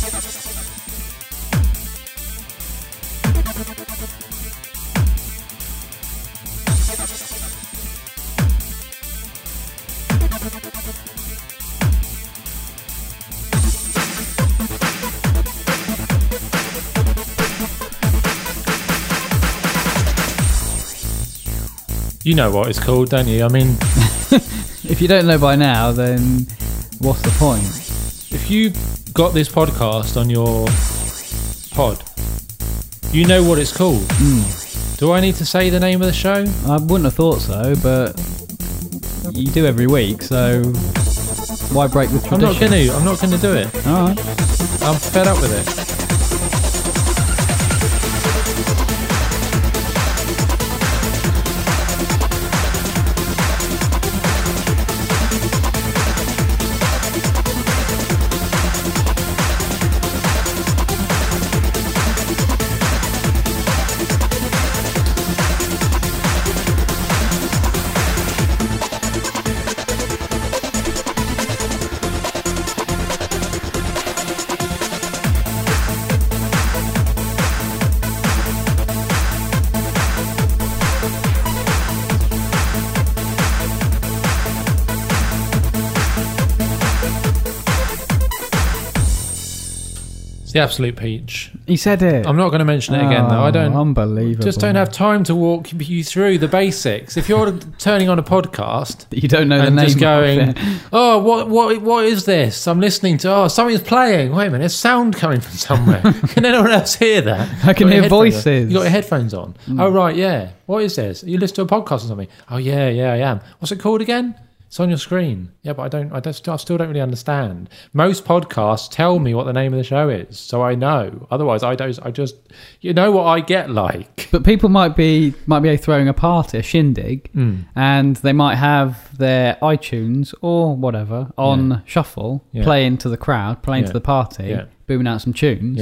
You know what it's called, don't you? I mean, If you don't know by now, then what's the point? if you got this podcast on your pod, you know what it's called. Do I need to say the name of the show? I wouldn't have thought so, but you do every week, so why break the tradition? I'm not gonna do it. All right. I'm fed up with it. It's the absolute peach. He said it. I'm not going to mention it again, though. I don't. Unbelievable. Just don't have time to walk you through the basics. If you're turning on a podcast, You don't know the and name. just going, of it. oh, what is this? I'm listening to. Oh, something's playing. Wait a minute, there's sound coming from somewhere. Can anyone else hear that? I can Got your hear headphones on? voices. You got your headphones on. Oh right, yeah. What is this? You listen to a podcast or something? Oh yeah, I am. What's it called again? It's on your screen. Yeah, but I still don't really understand. Most podcasts tell me what the name of the show is, so I know. Otherwise, I just, you know what I get like. But people might be throwing a party, a shindig, and they might have their iTunes or whatever on shuffle, playing to the crowd, playing to the party, booming out some tunes,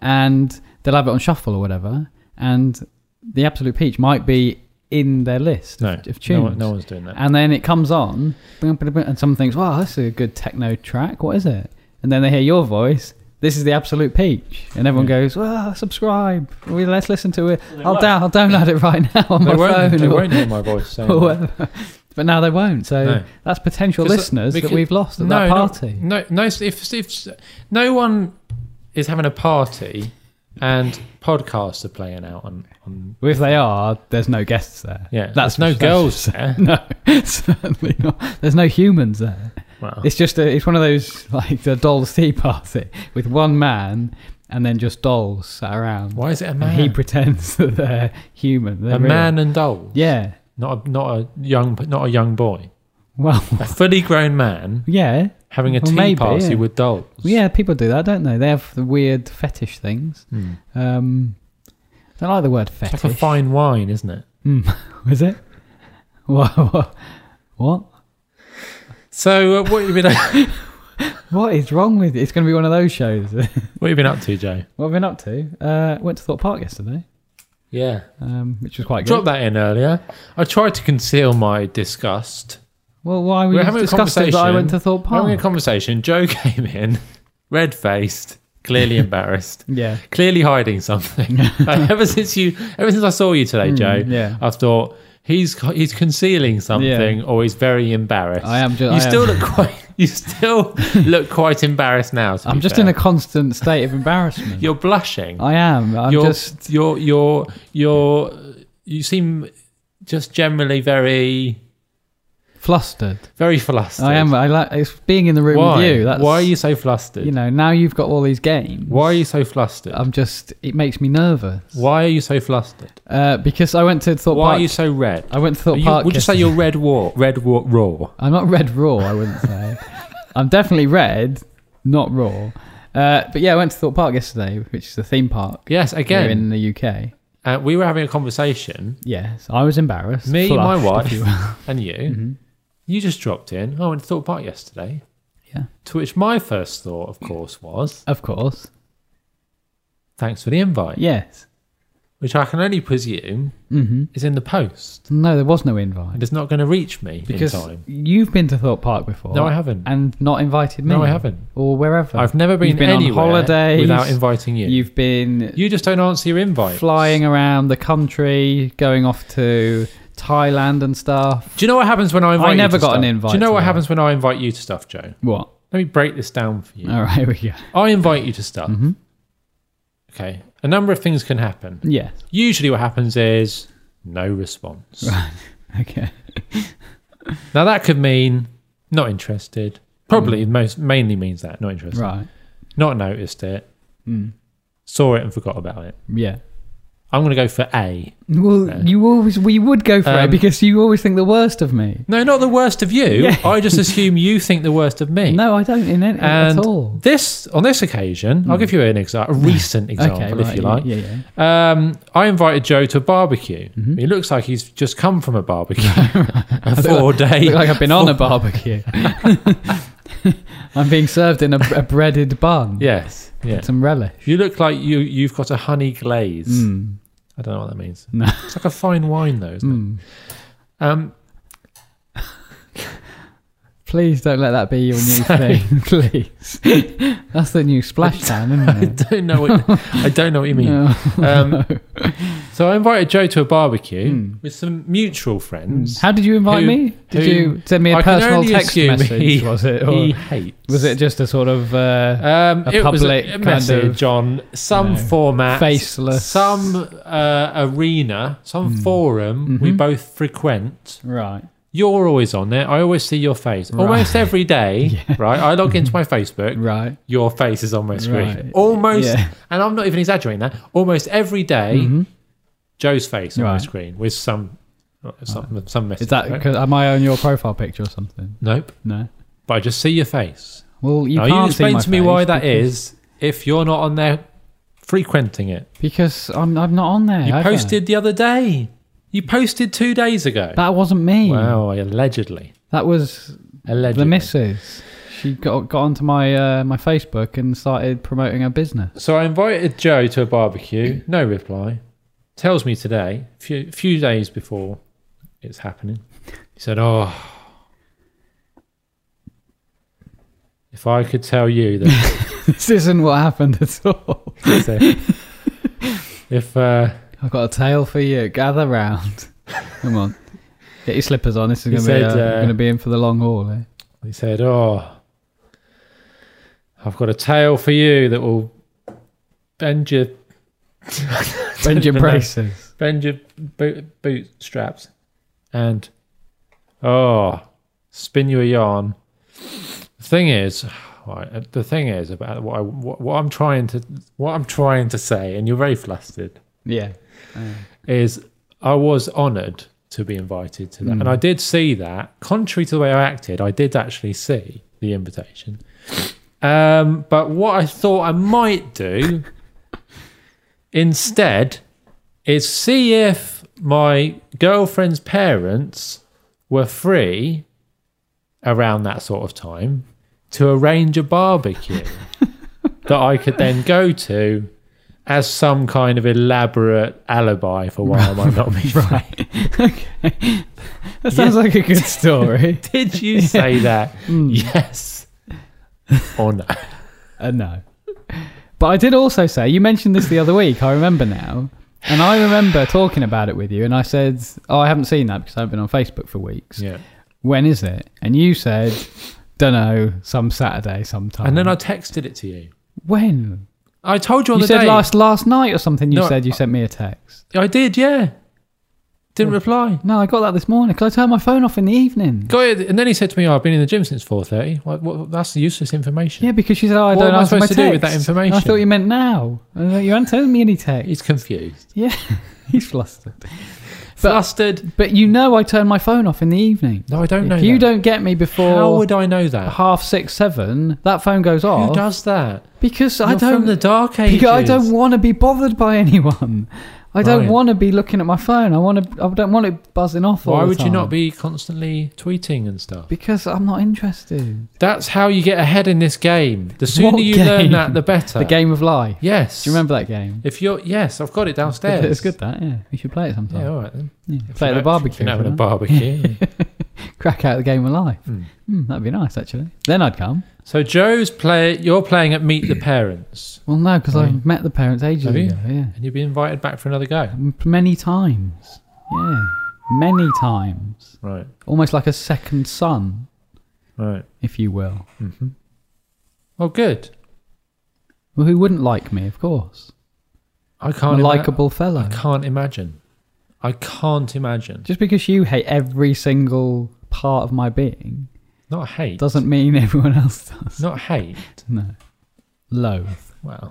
and they'll have it on shuffle or whatever, and the Absolute Peach might be in their list of tunes. No one's doing that. And then it comes on, and someone thinks, wow, that's a good techno track. What is it? And then they hear your voice. This is the Absolute Peach. And everyone goes, well, subscribe. Let's listen to it. I'll download it right now on my phone. They won't hear my voice saying or that. whatever. But now they won't. So that's potential listeners that we've lost at that party. No, if no one is having a party and podcasts are playing out on Well, if they are, there's no guests there. Yeah, there's no girls there. No, certainly not. There's no humans there. Wow. It's just it's one of those like the Dolls Tea Party with one man and then just dolls sat around. Why is it a man? And he pretends that they're human. They're real. Man and dolls. Yeah. Not a young boy. Well, a fully grown man. Yeah. Having a tea party with dolls. Well, yeah, people do that, don't they? They have the weird fetish things. I don't like the word fetish. It's like a fine wine, isn't it? Is it? What? So, what have you been? What is wrong with it? It's going to be one of those shows. What have you been up to, Joe? What have I been up to? Went to Thorpe Park yesterday. Yeah. Which was quite good. Dropped that in earlier. I tried to conceal my disgust. Well, why were you disgusted that I went to Thorpe Park? We're having a conversation. Joe came in, red-faced, clearly embarrassed. Yeah. Clearly hiding something. Ever since I saw you today, Joe, I've thought he's concealing something or he's very embarrassed. I am. You still look quite embarrassed now. I'm just in a constant state of embarrassment. You're blushing. I am. You seem just generally very flustered. Very flustered. I am. I like it's being in the room with you. Why are you so flustered? You know, now you've got all these games. Why are you so flustered? It makes me nervous. Why are you so flustered? Because I went to Thorpe Park. Why are you so red? I went to Thorpe Park. Would you say you're red raw? I'm not red raw, I wouldn't say. I'm definitely red, not raw. But yeah, I went to Thorpe Park yesterday, which is a theme park. Yes, again. Here in the UK. We were having a conversation. Yes, I was embarrassed. Me, flushed, my wife, and you. Mm-hmm. You just dropped in. I went to Thorpe Park yesterday. Yeah. To which my first thought, of course, was... Of course. Thanks for the invite. Yes. which I can only presume is in the post. No, there was no invite. And it's not going to reach me because in time. You've been to Thorpe Park before. No, I haven't. And not invited me. No, I haven't. Or wherever. I've never been anywhere on holidays without inviting you. You've been... You just don't answer your invites. Flying around the country, going off to Thailand and stuff. Do you know what happens when I invite you to stuff? I never got an invite. Do you know what happens when I invite you to stuff, Joe? What? Let me break this down for you. All right, here we go. I invite you to stuff. Okay. A number of things can happen. Yes. Usually what happens is no response. Right. Okay. Now that could mean not interested. Probably mainly means that, not interested. Right. Not noticed it. Saw it and forgot about it. Yeah. I'm going to go for A. Well, you would go for A because you always think the worst of me. No, not the worst of you. Yeah. I just assume you think the worst of me. No, I don't at all. On this occasion, I'll give you a recent example, if you like. Yeah. I invited Joe to a barbecue. He looks like he's just come from a barbecue. A 4-day. Look like I've been on a barbecue. I'm being served in a breaded bun. Yes. Yeah. With some relish. You look like you've got a honey glaze. I don't know what that means. No. It's like a fine wine, though, isn't it? Please don't let that be your new thing, please. That's the new splashdown, isn't it? I don't know what you mean. No. So I invited Joe to a barbecue with some mutual friends. How did you invite me? Did you send me a personal text message? Was it? Or he hates. Was it just a sort of a public a message on some format, faceless, some arena, some forum we both frequent? Right. You're always on there. I always see your face. Right. Almost every day, right? I log into my Facebook. Right. Your face is on my screen. Right. Almost, and I'm not even exaggerating that, almost every day, Joe's face on my screen with some message. Is that because am I on your profile picture or something? Nope. No. But I just see your face. Well, you can't you explain to me why that because... is if you're not on there frequenting it. Because I'm not on there. You posted the other day. You posted 2 days ago. That wasn't me. Well, allegedly. That was the missus. She got onto my my Facebook and started promoting her business. So I invited Joe to a barbecue. No reply. Tells me today, a few days before it's happening, he said, "Oh, if I could tell you that this isn't what happened at all." If I've got a tale for you. Gather round. Come on. Get your slippers on. This is going to be in for the long haul. Eh? He said, "Oh, I've got a tale for you that will bend your braces, bend your bootstraps, and spin you a yarn." The thing is about what I'm trying to say, and you're very flustered. Yeah. Is I was honoured to be invited to that. And I did see that. Contrary to the way I acted, I did actually see the invitation. But what I thought I might do instead is see if my girlfriend's parents were free around that sort of time to arrange a barbecue that I could then go to as some kind of elaborate alibi for why I might not be right. Okay. That sounds like a good story. Did you say that? Yes. Or no? No. But I did also say, you mentioned this the other week, I remember now. And I remember talking about it with you. And I said, I haven't seen that because I haven't been on Facebook for weeks. Yeah. When is it? And you said, don't know, some Saturday sometime. And then I texted it to you. When? I told you on the day. You said last night or something. You said you sent me a text. I did, yeah. Didn't reply. No, I got that this morning because I turned my phone off in the evening. Got it, and then he said to me, I've been in the gym since 4:30. What, that's useless information. Yeah, because she said, I don't know. What am I supposed to do with text. that information? I thought you meant now. You hadn't told me any text. He's confused. Yeah, he's flustered. Flustered. But you know I turn my phone off in the evening. No, I don't know If you don't get me before... How would I know that? 6:30, 7, that phone goes off. Who does that? Because You're I don't... from the dark ages. Because I don't want to be bothered by anyone. I don't want to be looking at my phone. I don't want it buzzing off all the time. Why would you not be constantly tweeting and stuff? Because I'm not interested. That's how you get ahead in this game. The sooner you learn that, the better. The game of life. Yes. Do you remember that game? Yes, I've got it downstairs. It's good, that, yeah. We should play it sometime. Yeah, all right then. Yeah. Play at the barbecue. Having a barbecue. Crack out the game of life. That'd be nice, actually. Then I'd come. So you're playing at Meet the Parents. Well, no, because I've met the parents ages ago. Yeah. And you've been invited back for another go. Many times. Yeah. Many times. Right. Almost like a second son. Right. If you will. Mm-hmm. Oh, good. Well, who wouldn't like me, of course? I'm a likeable fellow. I can't imagine. Just because you hate every single part of my being... Not hate. Doesn't mean everyone else does. Not hate. No. Loathe. Well,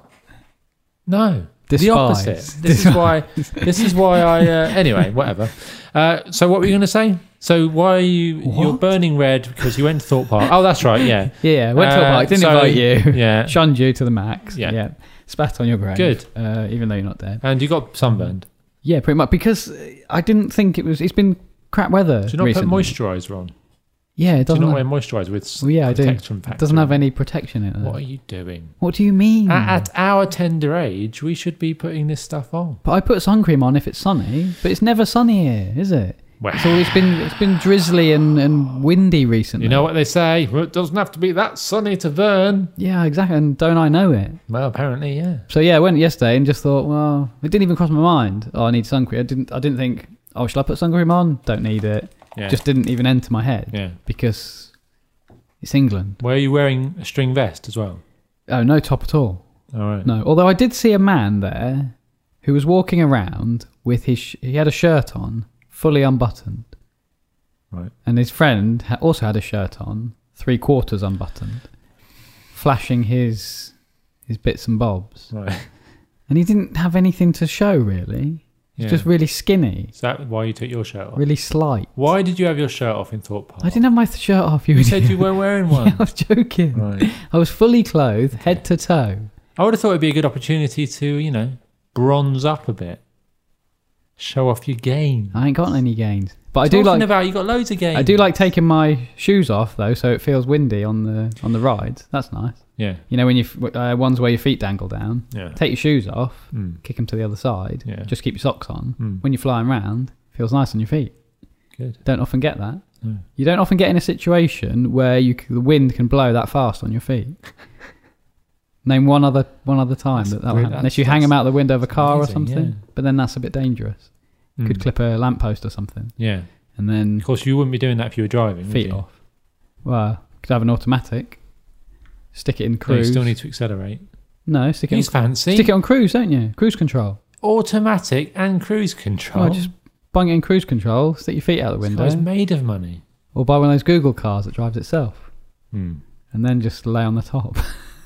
no. Despise. The opposite. This is why I... anyway, whatever. So what were you going to say? So why are you're burning red because you went to Thorpe Park. Oh, that's right, yeah. Yeah, went to Thorpe Park. Didn't invite you. Yeah. Shunned you to the max. Yeah. Spat on your grave. Good. Even though you're not dead. And you got sunburned. Yeah, pretty much. Because I didn't think it's been crap weather. Do you not recently. put moisturiser on? Yeah, it doesn't. Do you not wear moisturiser with I do. It doesn't have any protection in it. What are you doing? What do you mean? At our tender age, we should be putting this stuff on. But I put sun cream on if it's sunny. But it's never sunny here, is it? Well, so it's been drizzly and windy recently. You know what they say? Well, it doesn't have to be that sunny to burn. Yeah, exactly. And don't I know it? Well, apparently, yeah. So yeah, I went yesterday and just thought, well, it didn't even cross my mind. Oh, I need sun cream. I didn't think, oh, shall I put sun cream on? Don't need it. Yeah. Just didn't even enter my head. Yeah. Because it's England. Were you wearing a string vest as well? Oh, no top at all. All right. No. Although I did see a man there who was walking around with he had a shirt on, fully unbuttoned. Right. And his friend also had a shirt on, 3/4 unbuttoned, flashing his bits and bobs. Right. And he didn't have anything to show, really. He's just really skinny. Is that why you took your shirt off? Really slight. Why did you have your shirt off in Thorpe Park? I didn't have my shirt off. You said you were wearing one. Yeah, I was joking. Right. I was fully clothed, head to toe. I would have thought it'd be a good opportunity to, bronze up a bit. Show off your gains. I ain't got any gains. But you got loads of gains. I do like taking my shoes off though, so it feels windy on the rides. That's nice. Yeah. You know when ones where your feet dangle down. Yeah. Take your shoes off, kick them to the other side. Yeah. Just keep your socks on. When you're flying around, it feels nice on your feet. Good. Don't often get that. No. You don't often get in a situation where the wind can blow that fast on your feet. Name one other time that will happen. Unless you hang them out the window of a car or something. Yeah. But then that's a bit dangerous. Could clip a lamppost or something. Yeah. And then... Of course, you wouldn't be doing that if you were driving, feet off. Well, could have an automatic. Stick it in cruise. No, you still need to accelerate. No, stick it He's fancy. Stick it on cruise, don't you? Cruise control. Automatic and cruise control. Well, just bung it in cruise control, stick your feet out the window. It's made of money. Or buy one of those Google cars that drives itself. And then just lay on the top.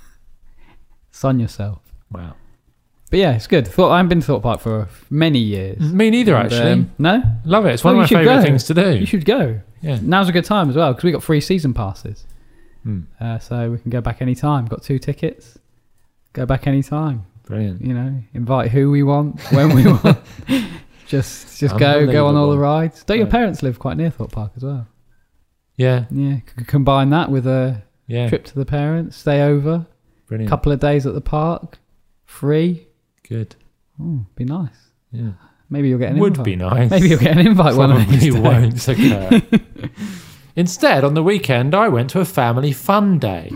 Sun yourself. Wow. But yeah, it's good. I haven't been to Thorpe Park for many years. Me neither, actually. No? Love it. It's one of my favourite things to do. You should go. Yeah. Now's a good time as well, because we got free season passes. So we can go back any time. Got 2 tickets. Go back any time. Brilliant. Invite who we want, when we want. Just go on all the rides. Don't your parents live quite near Thorpe Park as well? Yeah. Yeah. Combine that with a trip to the parents, stay over. Brilliant. Couple of days at the park. Free. Good. Be nice. Yeah. Maybe you'll get an invite. Would be nice. Maybe you'll get an invite one of these days. Won't occur. Instead, on the weekend, I went to a family fun day.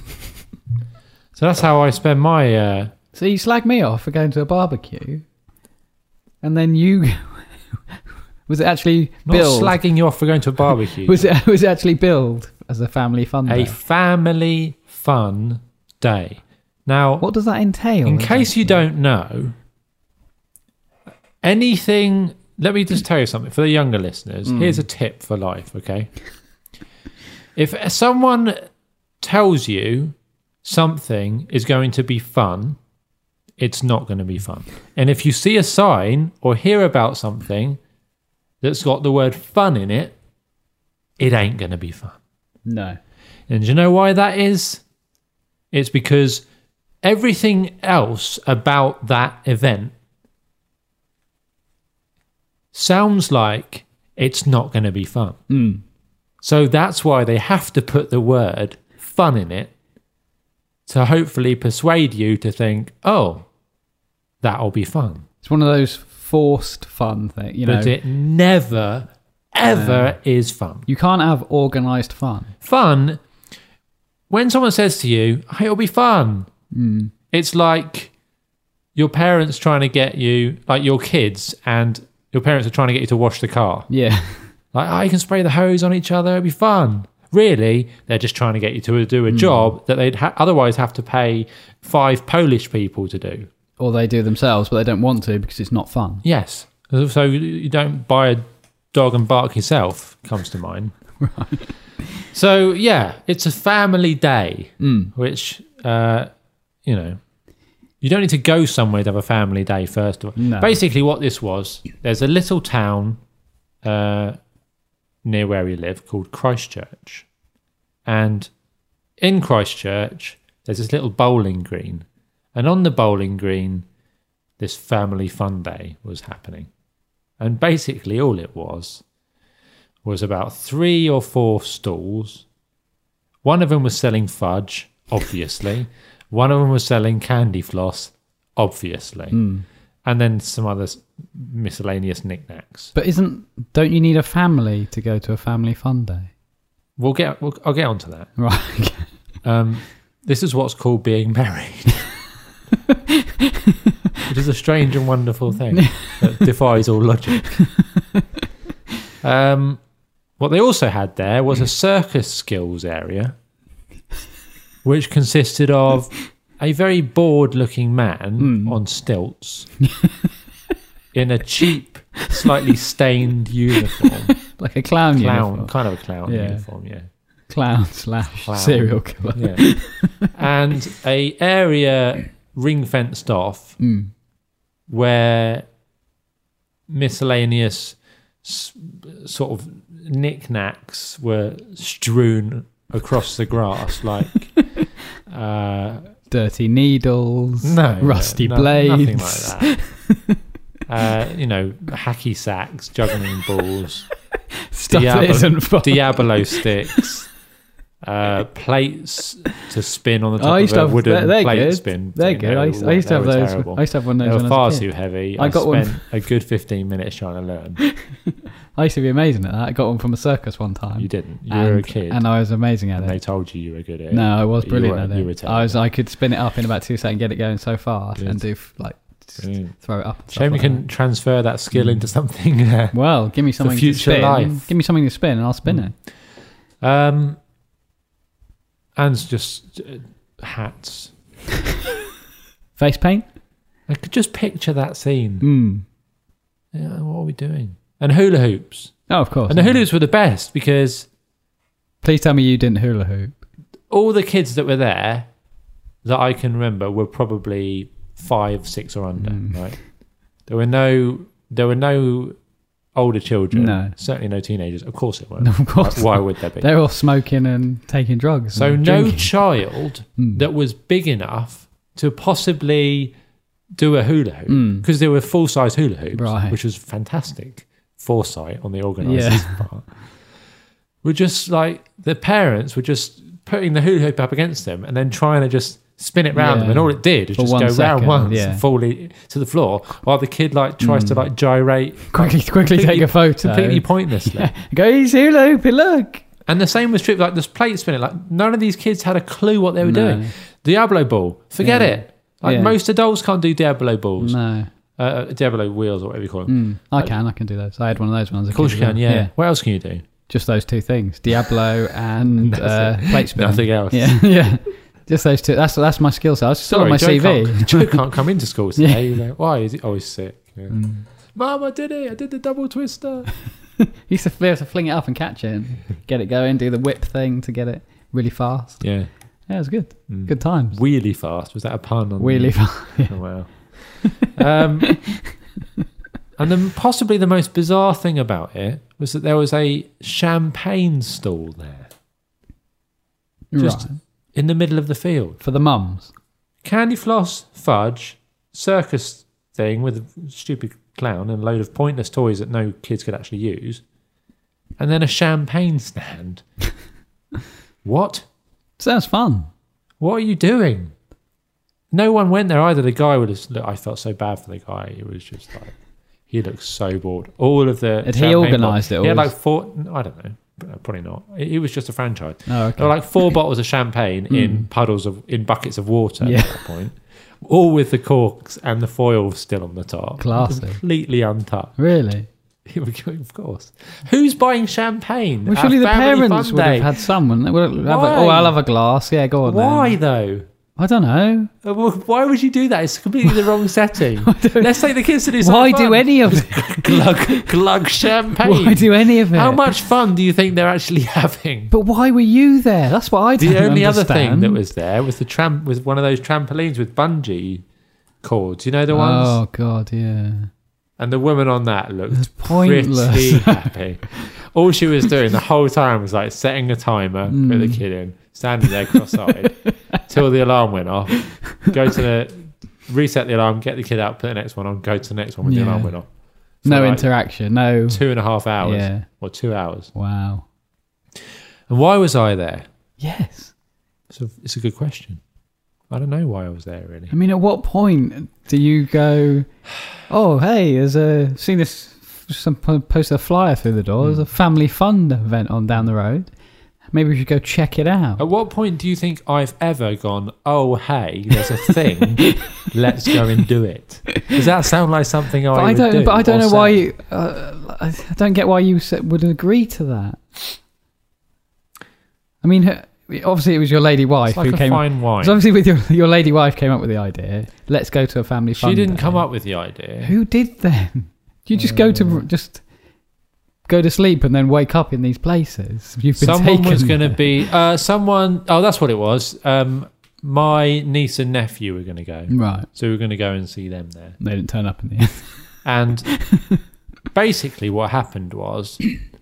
So that's how I spend my... So you slag me off for going to a barbecue, and then you... Was it actually billed? Not slagging you off for going to a barbecue. Was it actually billed as a family fun day? A family fun day. Now, what does that entail? In case you don't know, anything... Let me just tell you something. For the younger listeners, here's a tip for life, okay? If someone tells you something is going to be fun, it's not going to be fun. And if you see a sign or hear about something that's got the word fun in it, it ain't going to be fun. No. And do you know why that is? It's because everything else about that event sounds like it's not going to be fun. So that's why they have to put the word fun in it to hopefully persuade you to think, oh, that'll be fun. It's one of those forced fun things, you know. But it never, ever is fun. You can't have organised fun. Fun, when someone says to you, hey, it'll be fun, it's like your parents trying to get you, like your kids, and your parents are trying to get you to wash the car. Yeah. Like, oh, you can spray the hose on each other, it'll be fun. Really, they're just trying to get you to do a job that they'd otherwise have to pay 5 Polish people to do. Or they do themselves, but they don't want to because it's not fun. Yes. So you don't buy a dog and bark yourself, comes to mind. Right. So, yeah, it's a family day, which, you know, you don't need to go somewhere to have a family day, first of all. No. Basically, what this was, there's a little town near where we live called Christchurch. And in Christchurch, there's this little bowling green. And on the bowling green, this family fun day was happening. And basically all it was about 3 or 4 stalls. One of them was selling fudge, obviously. One of them was selling candy floss, obviously. And then some other miscellaneous knickknacks. But don't you need a family to go to a family fun day? I'll get onto that. Right. This is what's called being married. Which is a strange and wonderful thing that defies all logic. What they also had there was a circus skills area, which consisted of a very bored-looking man on stilts in a cheap, slightly stained uniform. Like a clown uniform. Kind of a clown uniform, yeah. Clown / serial killer. Yeah. And a area ring-fenced off where miscellaneous sort of knickknacks were strewn across the grass, like dirty needles, rusty blades, nothing like that. Hacky sacks, juggling balls, stuff that isn't fun. Diabolo sticks, plates to spin on the top of a wooden plate spin. They're good. I used to have those. Terrible. I used to have one of those. They were far too heavy. I got spent a good 15 minutes trying to learn. I used to be amazing at that. I got one from a circus one time. You didn't. You were a kid. And I was amazing at it. And they told you were good at it. No, I was brilliant at it. You were terrible. I could spin it up in about 2 seconds, get it going so fast, and do throw it up. And Shame you can transfer that skill into something. Well, give me something to spin. Life. Give me something to spin, and I'll spin it. And just hats. Face paint? I could just picture that scene. Yeah, what are we doing? And hula hoops. Oh, of course. And the hula hoops were the best because... Please tell me you didn't hula hoop. All the kids that were there that I can remember were probably 5, 6 or under, right? There were no older children. No. Certainly no teenagers. Of course it weren't. No, of course Why would there be? They're all smoking and taking drugs. So no child that was big enough to possibly do a hula hoop, because there were full-size hula hoops, which was fantastic foresight on the organisers' part. Were just like, the parents were just putting the hula hoop up against them and then trying to just spin it round them, and all it did was just go round once and fall to the floor, while the kid tries to gyrate quickly take a photo completely pointlessly. Go, he's hula hooping, look. And the same was true, like this plate spinning, none of these kids had a clue what they were doing. Diablo ball, forget it. Most adults can't do Diablo balls. No. Diablo wheels or whatever you call them. I can do those. I had one of those ones. Of course you can, yeah. What else can you do? Just those 2 things, Diablo and plate spinning. Nothing else. Yeah. Just those 2. That's my skill set. I was still on my CV. Joe can't come into school today. You're like, why? Is he always sick? Yeah. Mum, I did it. I did the double twister. Used to be able to fling it up and catch it and get it going, do the whip thing to get it really fast. Yeah. Yeah, it was good. Good times. Wheelie fast. Was that a pun? Wheelie fast. Yeah. Oh, wow. And then possibly the most bizarre thing about it was that there was a champagne stall there. Just in the middle of the field. For the mums. Candy floss, fudge, circus thing with a stupid clown and a load of pointless toys that no kids could actually use, and then a champagne stand. What? Sounds fun. What are you doing? No one went there either. The guy would have. Look, I felt so bad for the guy. It was just like he looked so bored. All of the had he organised it? He had like 4. I don't know. Probably not. It was just a franchise. Oh, okay. There were like 4 bottles of champagne in buckets of water Yeah. at that point, all with the corks and the foil still on the top. Classy. Completely untouched. Really? Of course. Who's buying champagne? Well, at surely the family parents fun would day? have had someone. Why? I'll have a glass. Yeah, go on. Why then. though? I don't know. Well, why would you do that? It's completely the wrong setting. Let's take the kids to do something Why fun. do any of it? glug champagne. Why do any of it? How much fun do you think they're actually having? But why were you there? That's what I don't The only other thing understand. that was there was was one of those trampolines with bungee cords. You know the ones? Oh God, yeah. And the woman on that looked pointless. pretty happy. All she was doing the whole time was like setting a timer, put the kid in, standing there cross-eyed till the alarm went off. Reset the alarm, get the kid out, put the next one on, go to the next one when the alarm went off. For No like interaction. No. 2.5 hours. Yeah. Or 2 hours. Wow. And why was I there? Yes. It's a good question. I don't know why I was there really. I mean, at what point do you go, oh, hey, seen this, some posted a flyer through the door, there's a family fun event on down the road. Maybe we should go check it out. At what point do you think I've ever gone, oh, hey, there's a thing, let's go and do it? Does that sound like something I would do? But I don't know say? why, I don't get why you would agree to that. I mean, obviously it was your lady wife It's like who a came fine wine. So obviously with your lady wife came up with the idea. Let's go to a family fun She didn't day. come up with the idea. Who did then? You just go to sleep and then wake up in these places. You've been Someone was taken going to there. be someone. Oh, that's what it was. My niece and nephew were going to go, Right. so we were going to go and see them there. They didn't turn up in the end. And basically, what happened was,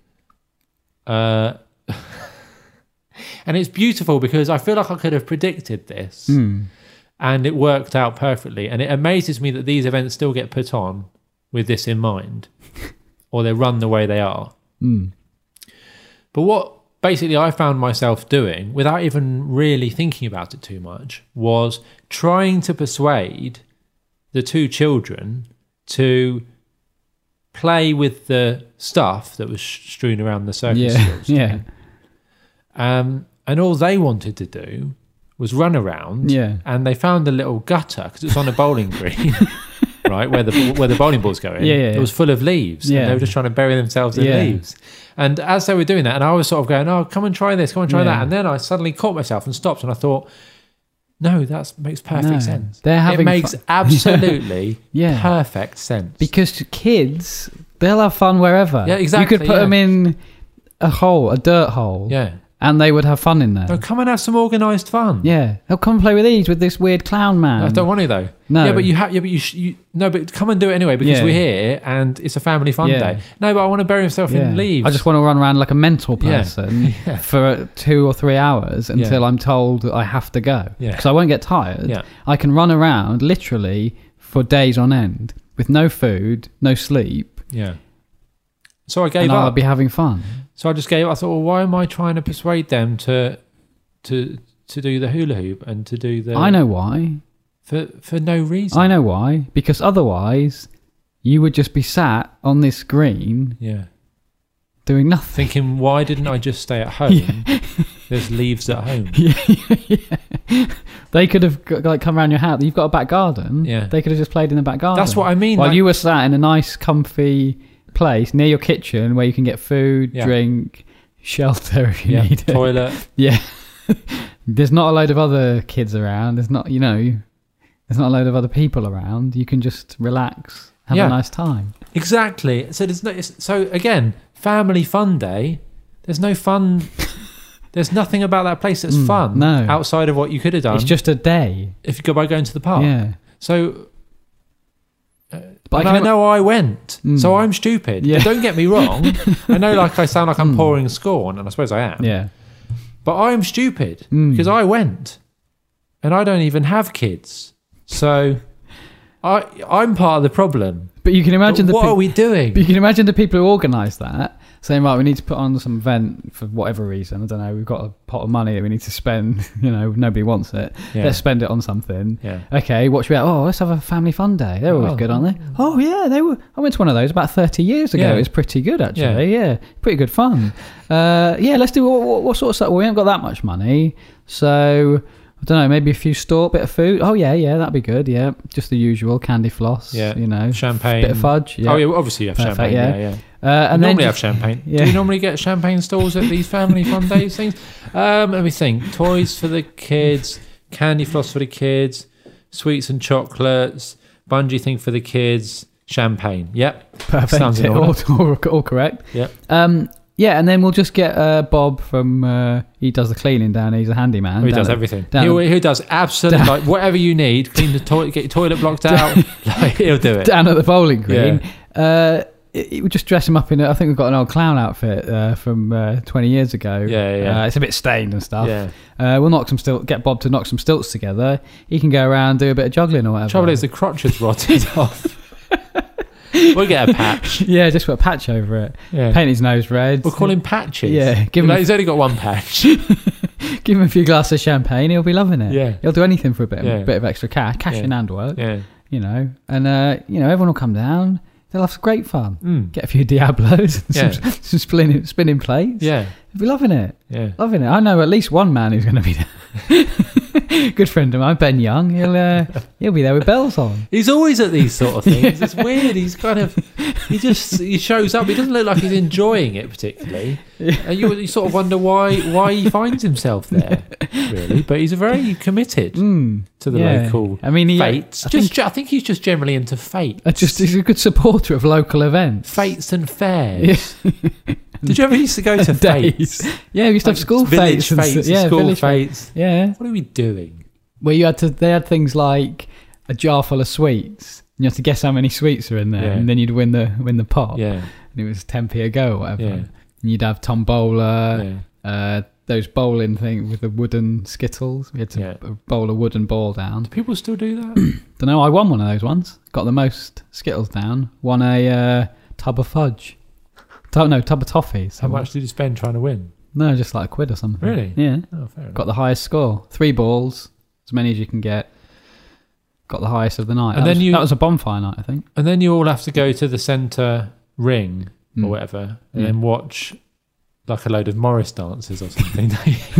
and it's beautiful because I feel like I could have predicted this, and it worked out perfectly. And it amazes me that these events still get put on with this in mind, or they run the way they are. But what basically I found myself doing, without even really thinking about it too much, was trying to persuade the 2 children to play with the stuff that was strewn around the circus stalls. Yeah. And all they wanted to do was run around. Yeah. And they found a little gutter because it was on a bowling green, right, where the bowling ball's going. Yeah. It was full of leaves. Yeah. And they were just trying to bury themselves in leaves. And as they were doing that, and I was sort of going, oh, come and try this, come and try that. And then I suddenly caught myself and stopped, and I thought, no, that makes perfect sense. They're having it makes absolutely Yeah. perfect sense. Because kids, they'll have fun wherever. Yeah, exactly, You could put them in a dirt hole. Yeah. And they would have fun in there. No, come and have some organised fun. Yeah. They'll come and play with this weird clown man. I don't want to though. No. Yeah, but but come and do it anyway because we're here and it's a family fun day. No, but I want to bury myself in leaves. I just want to run around like a mental person Yeah. for 2 or 3 hours until I'm told that I have to go. Yeah. Because I won't get tired. Yeah. I can run around literally for days on end with no food, no sleep. Yeah. So I gave and up. I'll be having fun. So I just gave up. I thought, well, why am I trying to persuade them to do the hula hoop and to do the... I know why. For no reason. I know why. Because otherwise, you would just be sat on this green Yeah. doing nothing. Thinking, why didn't I just stay at home? There's leaves at home. They could have come around your house. You've got a back garden. Yeah. They could have just played in the back garden. That's what I mean. While like- you were sat in a nice, comfy place near your kitchen where you can get food, drink, shelter if you need it. Toilet. Yeah. There's not a load of other kids around. There's not a load of other people around. You can just relax, have a nice time. Exactly. So so again, family fun day. There's no fun. There's nothing about that place that's fun. No. Outside of what you could have done. It's just a day. If you go by going to the park. Yeah. So. But I know I went, so I'm stupid. Yeah. But don't get me wrong. I know, I sound like I'm pouring scorn, and I suppose I am. Yeah. But I'm stupid because I went, and I don't even have kids. So I'm part of the problem. But you can imagine what are we doing? But you can imagine the people who organise that saying, right, we need to put on some event for whatever reason. I don't know. We've got a pot of money that we need to spend. Nobody wants it. Yeah. Let's spend it on something. Yeah. Okay, what should we have? Oh, let's have a family fun day. They're always good, aren't they? Oh, yeah, they were. I went to one of those about 30 years ago. It was pretty good, actually. Yeah, pretty good fun. Let's do what sort of stuff? Well, we haven't got that much money, so... I don't know, maybe a few bit of food. Oh, yeah, that'd be good, yeah. Just the usual, candy floss, champagne. Bit of fudge, yeah. Oh, yeah, obviously you have champagne, yeah. And normally have champagne. Yeah. Do you normally get champagne stalls at these family fun days things? Let me think. Toys for the kids, candy floss for the kids, sweets and chocolates, bungee thing for the kids, champagne. Yep. Perfect. Sounds all correct. Yep. And then we'll just get Bob from, he does the cleaning down, he's a handyman. He does everything. He does absolutely, like, whatever you need, clean the toilet, get your toilet blocked out, he'll do it. Down at the bowling green. Yeah. We just dress him up in I think we've got an old clown outfit from 20 years ago. Yeah. It's a bit stained and stuff. Yeah. We'll get Bob to knock some stilts together. He can go around, do a bit of juggling or whatever. Trouble is the crotch is rotted off. We'll get a patch. Yeah, just put a patch over it. Yeah. Paint his nose red. We'll call him Patches. Yeah. He's only got one patch. Give him a few glasses of champagne, he'll be loving it. Yeah. He'll do anything for a bit of extra cash. Cash in hand work. Yeah. And everyone will come down. They'll have some great fun. Get a few Diablos and some spinning plates. Yeah. They'll be loving it. Yeah. Loving it. I know at least one man who's going to be there. Good friend of mine, Ben Young. He'll be there with bells on. He's always at these sort of things. It's weird. He's kind of he shows up. He doesn't look like he's enjoying it particularly. And you sort of wonder why he finds himself there, really. But he's very committed to the local fates. I think he's just generally into fate. He's a good supporter of local events, fates and fairs. Did you ever used to go to fates? Yeah, we used to have school village fates. School fates. Yeah. What are we doing? Where they had things like a jar full of sweets. And you had to guess how many sweets are in there, and then you'd win the pot. Yeah. And it was 10p a go or whatever. Yeah. And you'd have tombola, those bowling thing with the wooden skittles. We had to bowl a wooden ball down. Do people still do that? Don't know. I won one of those ones. Got the most skittles down. Won a tub of fudge. Tub of toffees. How much did you spend trying to win? No, just like £1 or something. Really? Yeah. Oh, fair enough. Got the highest score. 3 balls, as many as you can get. Got the highest of the night. That was a bonfire night, I think. And then you all have to go to the centre ring or whatever, and then watch like a load of Morris dances or something.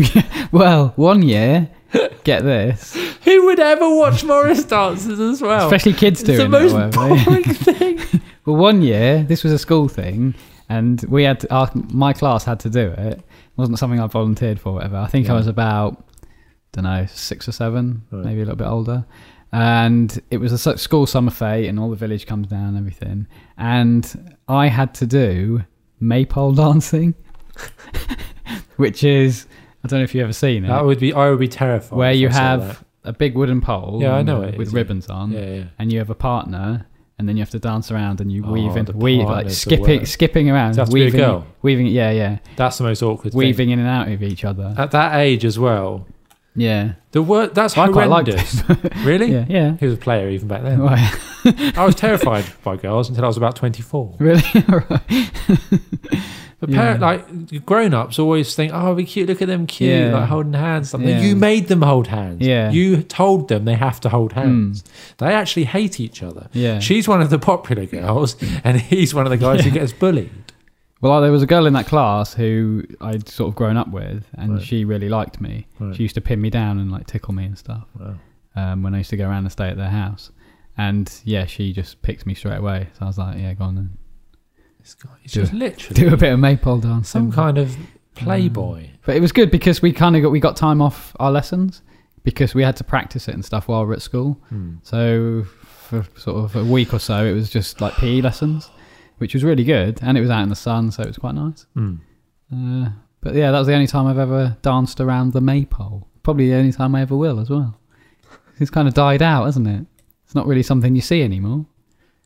Well, one year, get this. Who would ever watch Morris dances as well? Especially kids doing it. It's the most boring thing. Well, one year, this was a school thing, and we had my class had to do it. It wasn't something I volunteered for, whatever. I think I was about, 6 or 7, maybe a little bit older. And it was a school summer fete, and all the village comes down and everything. And I had to do maypole dancing, which is, I don't know if you've ever seen it. I would be terrified. Where you have a big wooden pole, I know it with ribbons on, and you have a partner. And then you have to dance around, and you weave like skipping around. Does it have to be a girl? Weaving, yeah. That's the most awkward thing. Weaving in and out of each other. At that age as well. Yeah. That's horrendous. Really? Yeah. He was a player even back then. Right. I was terrified by girls until I was about 24. Really? Right. But grown-ups always think, oh, be cute, look at them cute, like holding hands. Yeah. You made them hold hands. Yeah. You told them they have to hold hands. They actually hate each other. Yeah. She's one of the popular girls, and he's one of the guys who gets bullied. Well, there was a girl in that class who I'd sort of grown up with, and she really liked me. Right. She used to pin me down and like tickle me and stuff. Wow. When I used to go around and stay at their house. And she just picked me straight away. So I was like, yeah, go on then. This guy, he's just literally do a bit of maypole dancing. Some kind of playboy. But it was good because we got time off our lessons because we had to practice it and stuff while we were at school. So for sort of a week or so, it was just like PE lessons, which was really good, and it was out in the sun, so it was quite nice. But yeah, that was the only time I've ever danced around the maypole. Probably the only time I ever will as well. It's kind of died out, hasn't it? It's not really something you see anymore.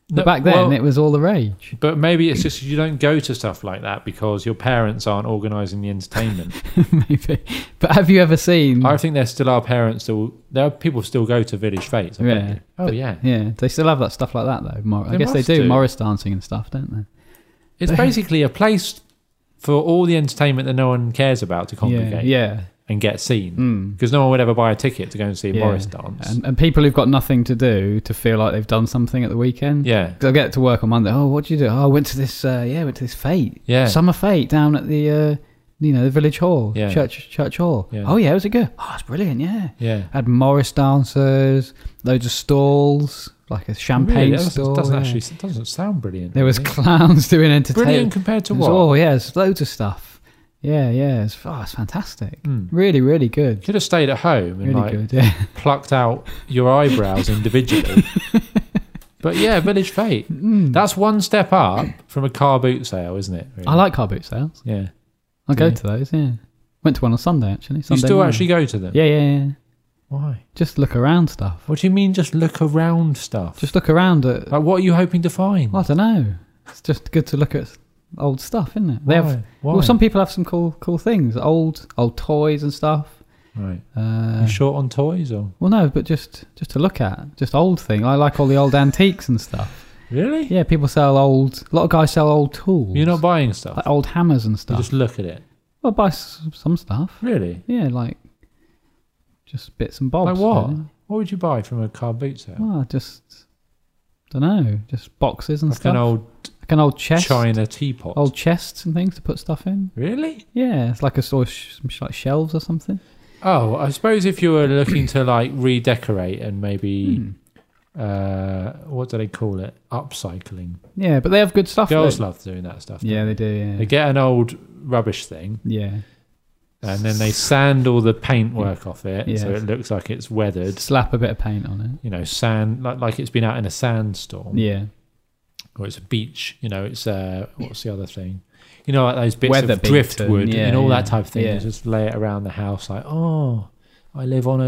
But back then, it was all the rage. But maybe it's just you don't go to stuff like that because your parents aren't organising the entertainment. Maybe. But have you ever seen... I think there still are parents still... There are people still go to Village Fates. Yeah. Oh, yeah. Yeah, they still have that stuff like that, though. I guess they do. Morris dancing and stuff, don't they? It's basically a place for all the entertainment that no one cares about to congregate. Yeah. And get seen, because no one would ever buy a ticket to go and see a Morris dance. And people who've got nothing to do to feel like they've done something at the weekend. Yeah, because I get to work on Monday. Oh, what did you do? Oh, I went to this. Went to this fete. Yeah, summer fete down at the the village hall, church hall. Yeah. Oh yeah, was it good? Oh, it's brilliant. Yeah. Had Morris dancers, loads of stalls, like a champagne stall. It doesn't sound brilliant. There was clowns doing entertainment. Brilliant compared to what? Oh yeah, there's loads of stuff. Yeah, it's fantastic. Really, really good. You could have stayed at home and plucked out your eyebrows individually. But yeah, Village Fete. That's one step up from a car boot sale, isn't it? Really? I like car boot sales. Yeah. I go to those, yeah. Went to one on Sunday, actually. You still actually go to them? Yeah. Why? Just look around stuff. What do you mean just look around stuff? Just look around at... Like, what are you hoping to find? Well, I don't know. It's just good to look at... old stuff, isn't it? Why? Well, some people have some cool things, old toys and stuff. Right. You short on toys, or? Well, no, but just to look at, just old thing. I like all the old antiques and stuff. Really? Yeah, people sell old. A lot of guys sell old tools. You're not buying stuff, like old hammers and stuff. You just look at it. Well, I buy some stuff. Really? Yeah, like just bits and bobs. Like what? Really. What would you buy from a car boot sale? Well, just don't know, just boxes and stuff. Like an old chest, china teapot, old chests and things to put stuff in. Really? Yeah, it's like a sort of like shelves or something. Oh, I suppose if you were looking to like redecorate and maybe, what do they call it? Upcycling. Yeah, but they have good stuff. Girls love doing that stuff. Yeah, they do. Yeah, they get an old rubbish thing. Yeah. And then they sand all the paintwork off it, so it looks like it's weathered. Slap a bit of paint on it. You know, sand like it's been out in a sandstorm. Yeah. Or it's a beach. You know, it's what's the other thing? You know, like those bits of driftwood and all that type of thing. Yeah. Just lay it around the house, like, oh, I live on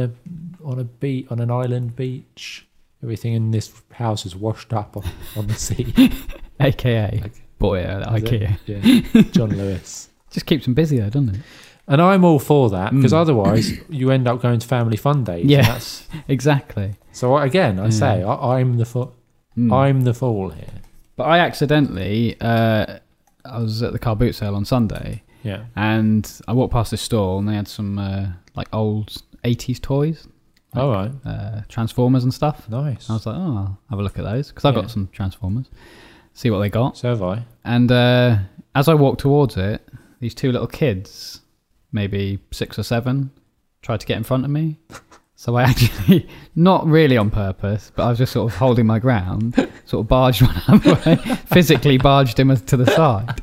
an island beach. Everything in this house is washed up on the sea. AKA boy at IKEA. Yeah, John Lewis. Just keeps them busy though, doesn't it? And I'm all for that, because otherwise you end up going to family fun days. Yeah, exactly. So again, I say I'm the fool here. But I accidentally, I was at the car boot sale on Sunday. Yeah. And I walked past this stall and they had some like old 80s toys. Like, all right. Transformers and stuff. Nice. I was like, oh, I'll have a look at those, because I've got some Transformers. See what they got. So have I. And as I walked towards it, these two little kids, maybe 6 or 7, tried to get in front of me. So I actually, not really on purpose, but I was just sort of holding my ground, sort of barged one out of the way, physically barged him to the side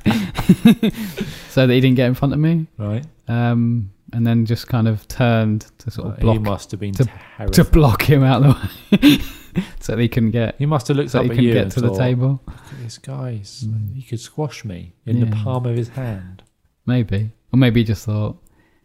so that he didn't get in front of me. Right. And then just kind of turned to sort of block. He must have been to block him out of the way so that he couldn't get. He must have looked up at you. So he couldn't get to the table. Look at this guy. He could squash me in the palm of his hand. Maybe. Or maybe he just thought,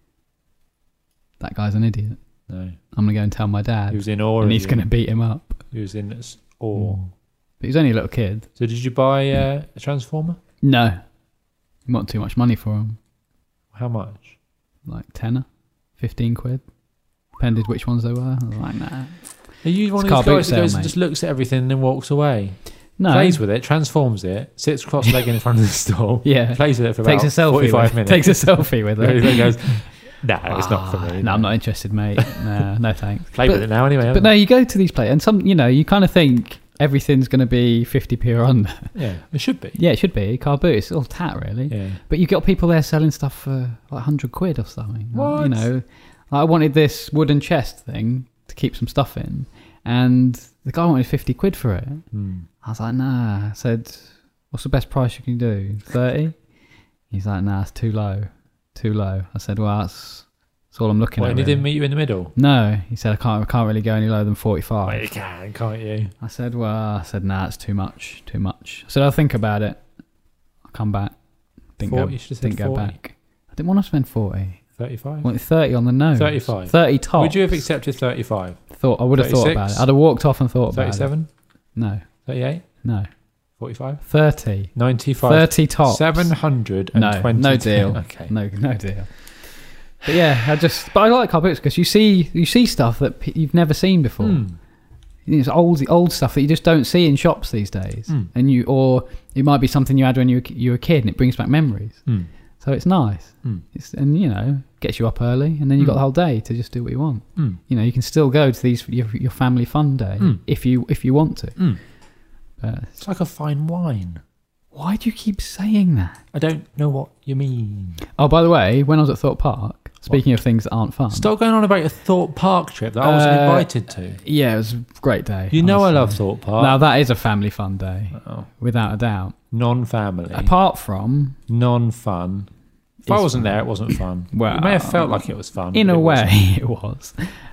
that guy's an idiot. No. I'm going to go and tell my dad. He was in awe. And he's going to beat him up. He was in awe. But he's only a little kid. So did you buy a Transformer? No. You want too much money for him. How much? Like 10, 15 quid. Depended which ones they were. I was like, nah. Are you one of these guys who goes and just looks at everything and then walks away? No. Plays with it, transforms it, sits cross-legged in front of the store. Yeah. Plays with it for about 45 minutes. Takes a selfie with it. Then goes, no, it's not for me. No, I'm not interested, mate. No thanks. Play with it now anyway. But no, you go to these places and some, you kind of think everything's going to be 50p or under. Yeah, it should be. Yeah, it should be. Car boot, it's all tat, really. Yeah. But you got people there selling stuff for like 100 quid or something. What? I wanted this wooden chest thing to keep some stuff in, and the guy wanted 50 quid for it. I was like, nah. I said, what's the best price you can do? 30? He's like, nah, it's too low. Too low. I said, well, that's all I'm looking at. And he didn't meet you in the middle? No. He said, I can't really go any lower than 45. Well, you can, can't you? I said, nah, it's too much. I said, I'll think about it. I'll come back. Didn't go back. I didn't want to spend 40. 35? I wanted 30 on the nose. 35? 30 tops. Would you have accepted 35? I would have thought about it. I'd have walked off and thought about it. 37? No. 38? No. 45? 30. 95. 30 tops. 720. No deal. Okay. No deal. But yeah, but I like our books because you see stuff that you've never seen before. It's old stuff that you just don't see in shops these days, or it might be something you had when you were a kid, and it brings back memories. So it's nice, and gets you up early, and then you got the whole day to just do what you want. You can still go to these your family fun day if you want to. It's like a fine wine. Why do you keep saying that? I don't know what you mean. Oh, by the way, when I was at Thorpe Park, speaking of things that aren't fun... Stop going on about your Thorpe Park trip that I wasn't invited to. Yeah, it was a great day. You know honestly. I love Thorpe Park. Now, that is a family fun day, without a doubt. Non-family. Apart from... Non-fun. If I wasn't there, it wasn't fun. Well, it may have felt like it was fun. In a way, it was.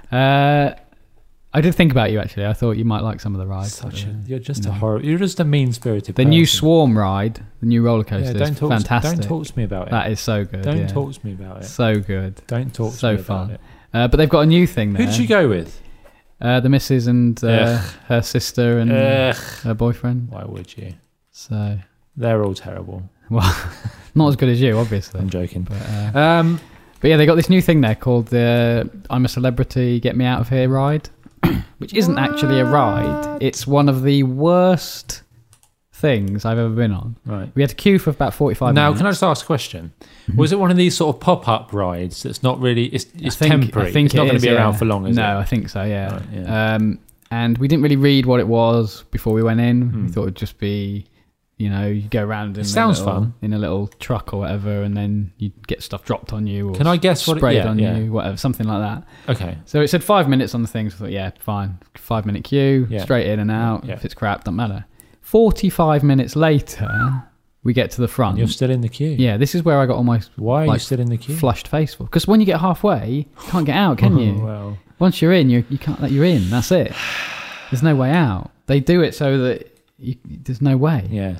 I did think about you, actually. I thought you might like some of the rides. You're just you're just a mean-spirited person. The new Swarm ride, the new roller coaster, is fantastic. Don't talk to me about it. That is so good. Don't talk to me about it. So good. Don't talk to me about it. But they've got a new thing there. Who did you go with? The missus and her sister and her boyfriend. Why would you? So they're all terrible. Well, not as good as you, obviously. I'm joking. But yeah, they got this new thing there called the I'm a Celebrity, Get Me Out of Here ride. Which isn't actually a ride. It's one of the worst things I've ever been on. Right. We had to queue for about 45 minutes. Now, can I just ask a question? Was it one of these sort of pop-up rides that's not really... It's temporary. It's not going to be around for long, is it? No, I think so, yeah. Right, yeah. And we didn't really read what it was before we went in. We thought it would just be... you go around fun. In a little truck or whatever, and then you get stuff dropped on you or can I guess sprayed on you, whatever, something like that. Okay. So it said 5 minutes on the thing, so I thought, yeah, fine. 5 minute queue, straight in and out. Yeah. If it's crap, doesn't matter. 45 minutes later, we get to the front. You're still in the queue. Yeah, this is where I got all my... Why are you still in the queue? Flushed face for. Because when you get halfway, you can't get out, can you? Well. Once you're in, you can't let you're in. That's it. There's no way out. They do it so that there's no way. Yeah.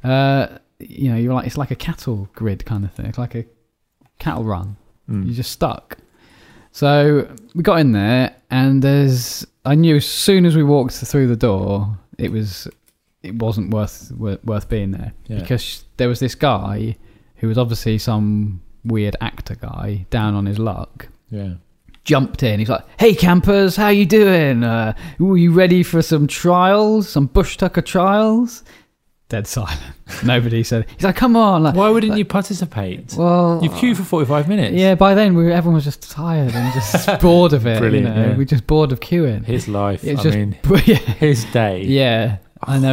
You're like, it's like a cattle grid kind of thing. It's like a cattle run. You're just stuck. So we got in there, and I knew as soon as we walked through the door, it wasn't worth being there, because there was this guy who was obviously some weird actor guy down on his luck. Yeah. Jumped in. He's like, "Hey campers, how you doing? Are you ready for some trials? Some bush tucker trials?" Dead silent. Nobody said. He's like, "Come on!" Why wouldn't you participate? Well, you've queued for 45 minutes. Yeah, by then everyone was just tired and just bored of it. Brilliant. Yeah. We're just bored of queuing. His life. His day. Yeah, I know.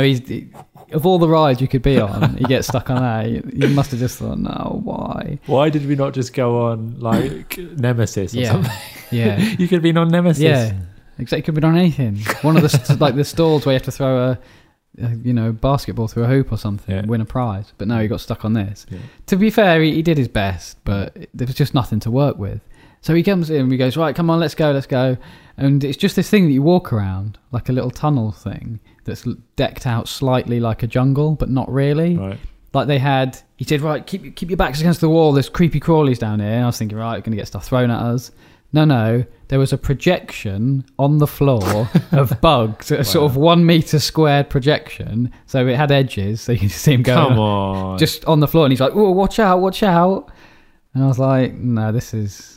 Of all the rides you could be on, you get stuck on that. You must have just thought, "No, why? Why did we not just go on like Nemesis or something?" Yeah, you could have been on Nemesis. Yeah, exactly. You could have been on anything. One of the like the stalls where you have to throw a basketball through a hoop or something, win a prize. But no, he got stuck on this. Yeah. To be fair, he did his best, but there was just nothing to work with. So he comes in and he goes, "Right, come on, let's go." And it's just this thing that you walk around, like a little tunnel thing that's decked out slightly like a jungle, but not really. Right. Like he said, "Right, keep your backs against the wall. There's creepy crawlies down here." And I was thinking, right, we're going to get stuff thrown at us. No. There was a projection on the floor of bugs, a sort of 1 meter squared projection. So it had edges, so you could see him going. Come on. Just on the floor. And he's like, "Oh, watch out. And I was like, no, this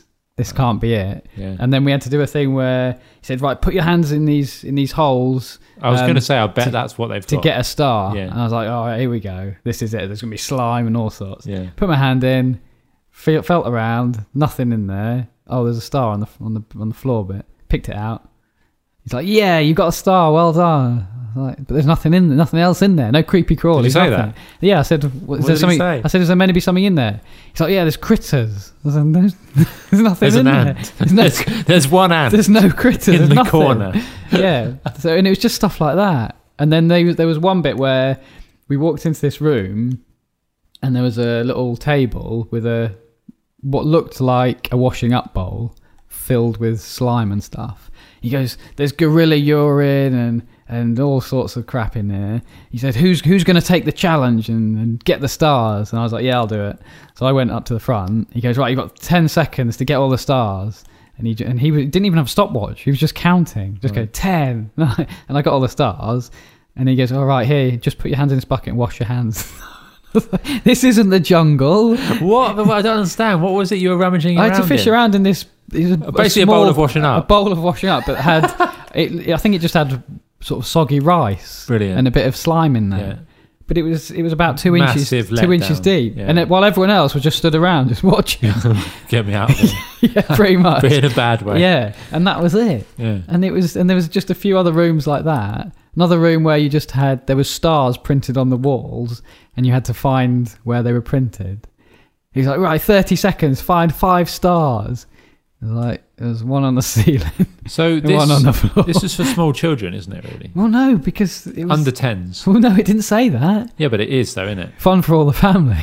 can't be it. Yeah. And then we had to do a thing where he said, "Right, put your hands in these holes." I was going to say, I bet that's what they've got. To get a star. Yeah. And I was like, all right, here we go. This is it. There's going to be slime and all sorts. Yeah. Put my hand in, felt around, nothing in there. Oh, there's a star on the floor bit. Picked it out. He's like, "Yeah, you got a star. Well done." I was like, "But there's nothing else in there. No creepy crawlies." Did you say nothing. that? Yeah, I said, What did he say? I said, "Is there meant to be something in there?" He's like, "Yeah, there's critters." I was like, "There's nothing there's in an there. ant. There's one ant. There's no critters in the nothing. corner." Yeah. So, and it was just stuff like that. And then there was one bit where we walked into this room, and there was a little table with what looked like a washing up bowl filled with slime and stuff. He goes, "There's gorilla urine and all sorts of crap in there." He said, "Who's going to take the challenge and get the stars?" And I was like, "Yeah, I'll do it." So I went up to the front. He goes, "Right, you've got 10 seconds to get all the stars." And he didn't even have a stopwatch. He was just counting. Just go 10. And I got all the stars. And he goes, all right, here, just put your hands in this bucket and wash your hands. This isn't the jungle. What? I don't understand. What was it you were rummaging around I had to fish around in this... Basically a bowl of washing up. A bowl of washing up, but had... I think it just had sort of soggy rice. Brilliant. And a bit of slime in there. Yeah. But it was about 2 inches deep. Yeah. And while everyone else was just stood around just watching. Get me out of here. Yeah, pretty much. But in a bad way. Yeah. And that was it. Yeah. And there was just a few other rooms like that. Another room where you just had, there was stars printed on the walls and you had to find where they were printed. He's like, right, 30 seconds, find 5 stars. Like, there's one on the ceiling. So one on the floor. This is for small children, isn't it, really? Well, no, because it was... Under 10s. Well, no, it didn't say that. Yeah, but it is, though, isn't it? Fun for all the family.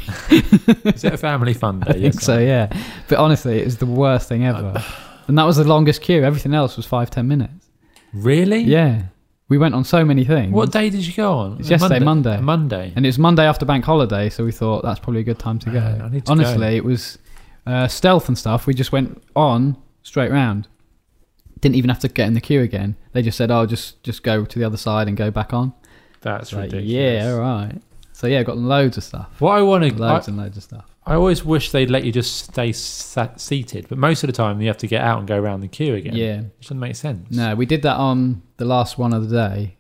Is it a family fun day? I think so, yeah. But honestly, it was the worst thing ever. And that was the longest queue. Everything else was 5-10 minutes. Really? Yeah. We went on so many things. What day did you go on? It's yesterday, Monday. Monday. And it's Monday after bank holiday, so we thought that's probably a good time to go. I need to Honestly, go. It was stealth and stuff. We just went on straight round. Didn't even have to get in the queue again. They just said, just go to the other side and go back on. That's ridiculous. Yeah, all right. So yeah, got loads of stuff. What I want to... Loads and loads of stuff. I always wish they'd let you just stay seated, but most of the time you have to get out and go around the queue again. Yeah. Which doesn't make sense. No, we did that on the last one of the day,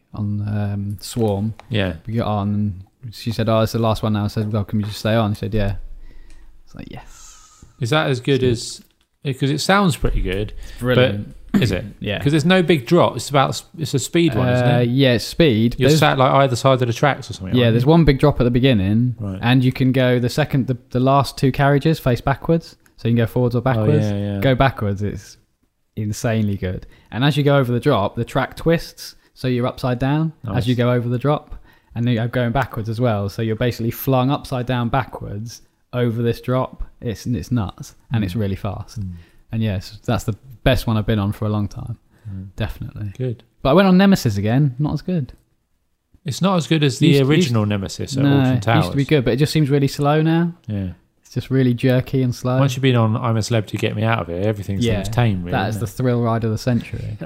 on Swarm. Yeah. We got on and she said, it's the last one now. I said, well, can we just stay on? He said, yeah. It's like, yes. Is that as good as... Because it sounds pretty good. Brilliant. But is it? Yeah. Because there's no big drop. It's a speed one, isn't it? Yeah, it's speed. You're sat like either side of the tracks or something. Yeah, there's one big drop at the beginning, right. And you can go the last 2 carriages face backwards, so you can go forwards or backwards. Oh, yeah. Go backwards, it's insanely good. And as you go over the drop, the track twists, so you're upside down as you go over the drop, and then you're going backwards as well. So you're basically flung upside down backwards over this drop. It's nuts, and it's really fast. And yes, that's the best one I've been on for a long time. Definitely. Good. But I went on Nemesis again, not as good. It's not as good as the original Nemesis at Alton Towers. It used to be good, but it just seems really slow now. Yeah. It's just really jerky and slow. Once you've been on I'm a Celebrity, Get Me Out of Here, everything seems tame, really. That is the thrill ride of the century.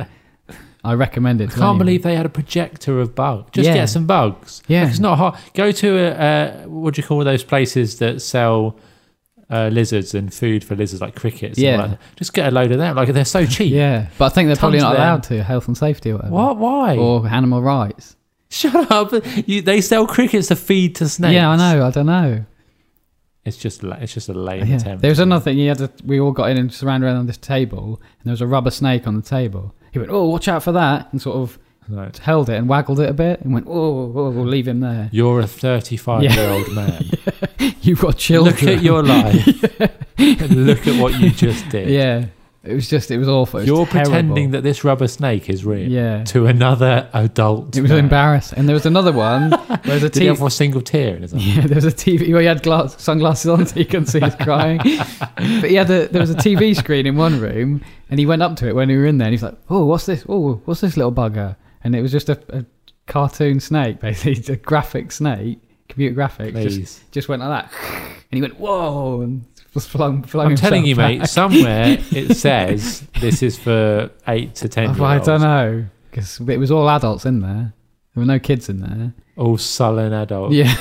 I recommend it to I can't believe they had a projector of bugs. Just get some bugs. Yeah. Like, it's not hard. Go to, what do you call those places that sell lizards and food for lizards, like crickets? Yeah. Like that. Just get a load of them. Like, they're so cheap. Yeah. But I think they're probably not allowed to, health and safety or whatever. What? Why? Or animal rights. Shut up. They sell crickets to feed to snakes. Yeah, I know. I don't know. It's just a lame attempt. There was another thing. We all got in and surrounded around this table, and there was a rubber snake on the table. He went, "Oh, watch out for that," and sort of held it and waggled it a bit, and went, "Oh, we'll leave him there." You're a 35-year-old man. You've got children. Look at your life. And look at what you just did. Yeah. It was awful. You're pretending that this rubber snake is real. Yeah. To another adult. It was embarrassing. And there was another one. There's a Did he have a single tear in his eye? Yeah, there was a TV where he had sunglasses on so you couldn't see us crying. But there was a TV screen in one room, and he went up to it when we were in there, and he's like, "Oh, what's this? Oh, what's this little bugger?" And it was just a cartoon snake, basically, a graphic snake, computer graphics. Just went like that, and he went, "Whoa!" and was flung I'm telling you, back. mate, somewhere it says this is for 8 to 10 year olds. I don't know, because it was all adults in there. There were no kids in there. All sullen adults. Yeah.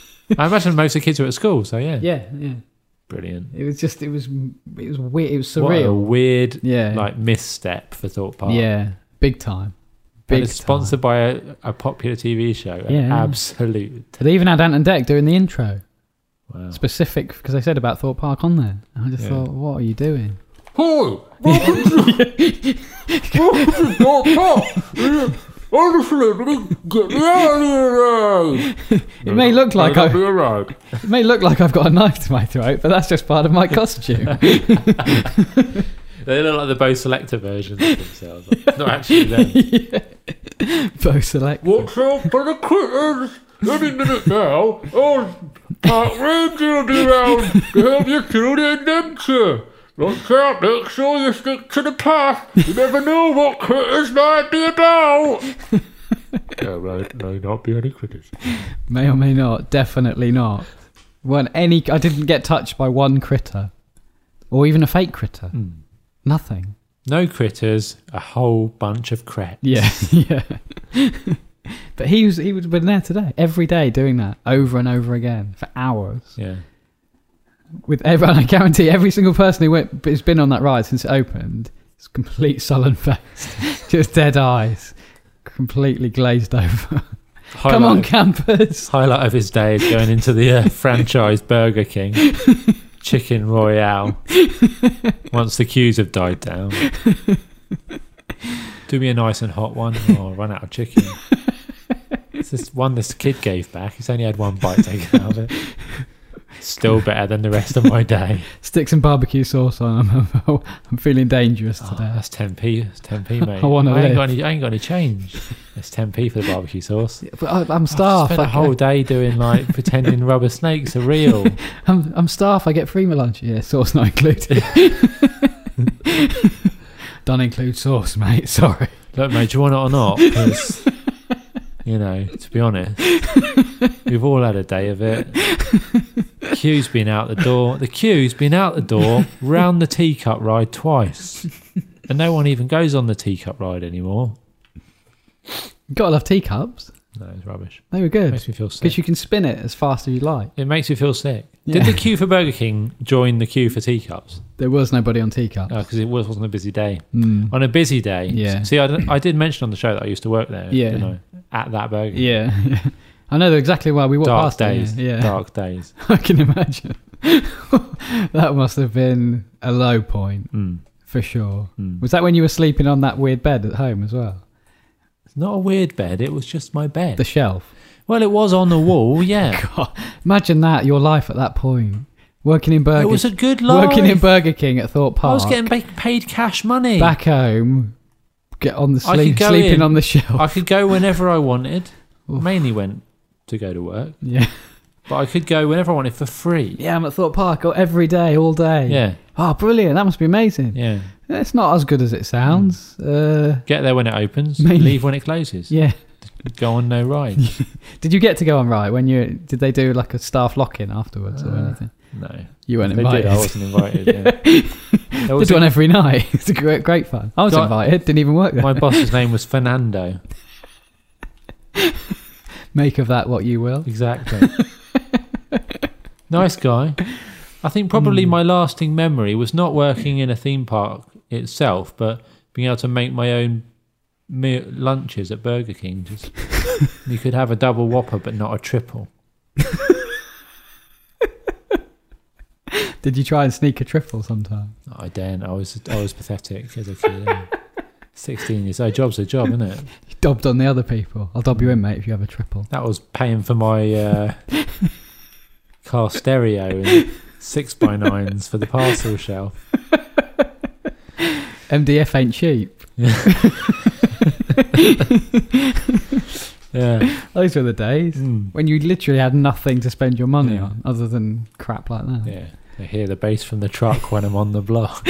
I imagine most of the kids were at school, so yeah. Yeah. Brilliant. It was weird. It was surreal. What a weird, misstep for Thorpe Park. Yeah, big time. And it's sponsored by a popular TV show. Yeah. Absolute. They even had Ant and Dec doing the intro. Wow. Specific, because they said about Thorpe Park on there. And I just thought, what are you doing? Hi, welcome to Thorpe Park. Honestly, get me out of here. It may look like I've got a knife to my throat, but that's just part of my costume. They look like the Bo Selector versions of themselves. Not actually them. Bo Selector. Watch out for the critters. Any minute now, Park Ranger will be around to help you kill the adventure. Watch out, make sure you stick to the path. You never know what critters might be about. May not be any critters. May or may not. Definitely not. I didn't get touched by one critter. Or even a fake critter. Nothing. No critters, a whole bunch of crets. Yeah. But he would have been there today, every day, doing that over and over again for hours. Yeah. With everyone, I guarantee every single person who's been on that ride since it opened, it's complete sullen face, just dead eyes, completely glazed over. Come on, campers! Highlight of his day is going into the franchise Burger King Chicken Royale once the queues have died down. Do me a nice and hot one. Oh, I'll run out of chicken. It's this one this kid gave back. He's only had one bite taken out of it. Still better than the rest of my day. Stick some barbecue sauce on. I'm feeling dangerous today. That's 10p. It's 10p, mate. I ain't got any change. It's 10p for the barbecue sauce. Yeah, but I'm staff. I spent a whole day doing pretending rubber snakes are real. I'm staff. I get free my lunch. Yeah, sauce not included. Don't include sauce, mate. Sorry. Look, mate, do you want it or not? Because, to be honest, we've all had a day of it. The queue's been out the door round the teacup ride twice. And no one even goes on the teacup ride anymore. You gotta love teacups. No, it's rubbish. They were good. Makes me feel sick. Because you can spin it as fast as you like. It makes me feel sick. Yeah. Did the queue for Burger King join the queue for teacups? There was nobody on teacups. Oh, because it wasn't a busy day. On a busy day. Yeah. See, I did mention on the show that I used to work there. Yeah. Didn't I? At that Burger King. Yeah. I know exactly why we walked past days. it. Yeah. Dark days. I can imagine. That must have been a low point. For sure. Was that when you were sleeping on that weird bed at home as well? It's not a weird bed. It was just my bed. The shelf. Well, it was on the wall, yeah. God, imagine that, your life at that point. Working in Burger King. It was a good life. Working in Burger King at Thorpe Park. I was getting paid cash money. Back home, get on the sleeping on the shelf. I could go whenever I wanted. Mainly went to go to work. Yeah. But I could go whenever I wanted for free. Yeah, I'm at Thorpe Park every day, all day. Yeah. Oh, brilliant. That must be amazing. Yeah. It's not as good as it sounds. Get there when it opens, mainly. Leave when it closes. Yeah. Go on no ride. Did you get to go on ride did they do like a staff lock-in afterwards or anything? No. You weren't they invited. Did, I wasn't invited, yeah. Did one every night. It's great fun. I was invited, didn't even work there. My boss's name was Fernando. Make of that what you will. Exactly. Nice guy. I think probably my lasting memory was not working in a theme park itself, but being able to make my own lunches at Burger King. Just you could have a double Whopper, but not a triple. Did you try and sneak a triple sometime? I daren't. I was pathetic as a kid. 16 years old. Job's a job, isn't it? You dobbed on the other people. I'll dob you in, mate, if you have a triple. That was paying for my car stereo and 6x9s for the parcel shelf. MDF ain't cheap. Yeah. Those were the days when you literally had nothing to spend your money on other than crap like that. Yeah. They hear the bass from the truck when I'm on the block.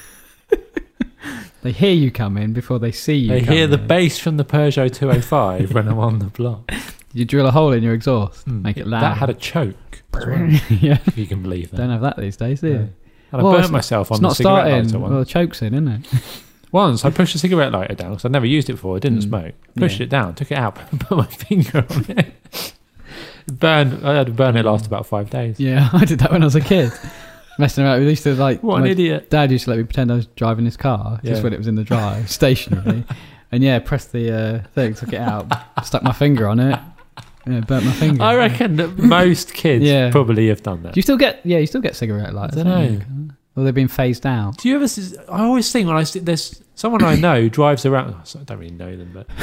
They hear you come in before they see you. They hear the bass from the Peugeot 205 when I'm on the block. You drill a hole in your exhaust, make it loud. That had a choke as well, yeah. if you can believe that. Don't have that these days, do you? Yeah. And I burnt myself on the cigarette lighter once. Well, the choke's in, isn't it? Once I pushed a cigarette lighter down because I'd never used it before. I didn't smoke. Pushed it down, took it out, put my finger on it. I had to burn it last about 5 days. Yeah, I did that when I was a kid. Messing around. We used to what an idiot. Dad used to let me pretend I was driving his car just when it was in the drive, stationary. And pressed the thing, took it out, stuck my finger on it. Yeah, burnt my finger. I reckon that most kids probably have done that. Do you still get? Yeah, you still get cigarette lighters. I don't know. Or they've been phased out. Do you ever? I always think when there's someone I know drives around. I don't really know them, but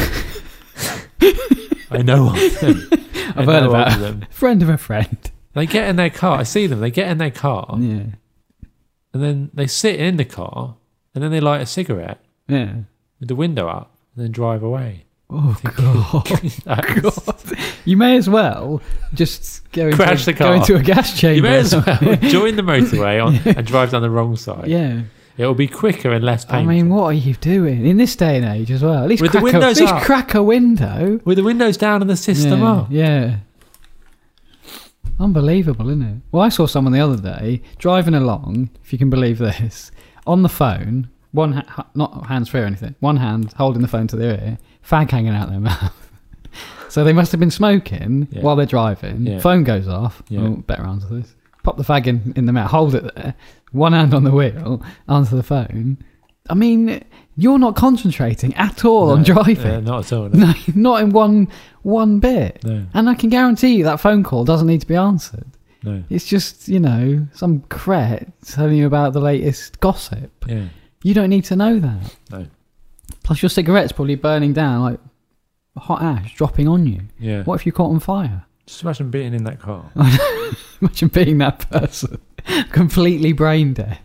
I know of them. I've heard about them. Friend of a friend. They get in their car. I see them. They get in their car. Yeah. And then they sit in the car, and then they light a cigarette. Yeah. With the window up, and then drive away. Oh, God. You may as well just go into a gas chamber. You may as well join the motorway and drive down the wrong side. Yeah. It'll be quicker and less painful. I mean, what are you doing in this day and age as well? At least with the windows up. Crack a window. With the windows down and the system up. Yeah. Unbelievable, isn't it? Well, I saw someone the other day driving along, if you can believe this, on the phone, not hands-free or anything, one hand holding the phone to their ear, fag hanging out their mouth. So they must have been smoking while they're driving. Yeah. Phone goes off. Yeah. Oh, better answer this. Pop the fag in the mouth, hold it there, one hand on the wheel, answer the phone. I mean, you're not concentrating at all on driving. Not at all. No, not in one bit. No. And I can guarantee you that phone call doesn't need to be answered. No. It's just, some cret telling you about the latest gossip. Yeah. You don't need to know that. No. Plus your cigarette's probably burning down like hot ash dropping on you. Yeah. What if you caught on fire? Just imagine being in that car. Imagine being that person. Completely brain dead.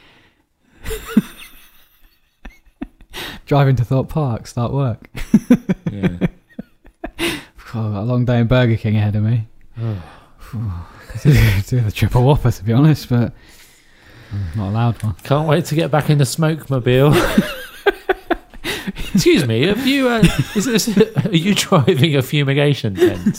Driving to Thorpe Park, start work. Yeah. I've got a long day in Burger King ahead of me. Oh. Do the triple whopper, to be honest, but not a loud one. Can't wait to get back in the smokemobile. Excuse me, have you? Are you driving a fumigation tent?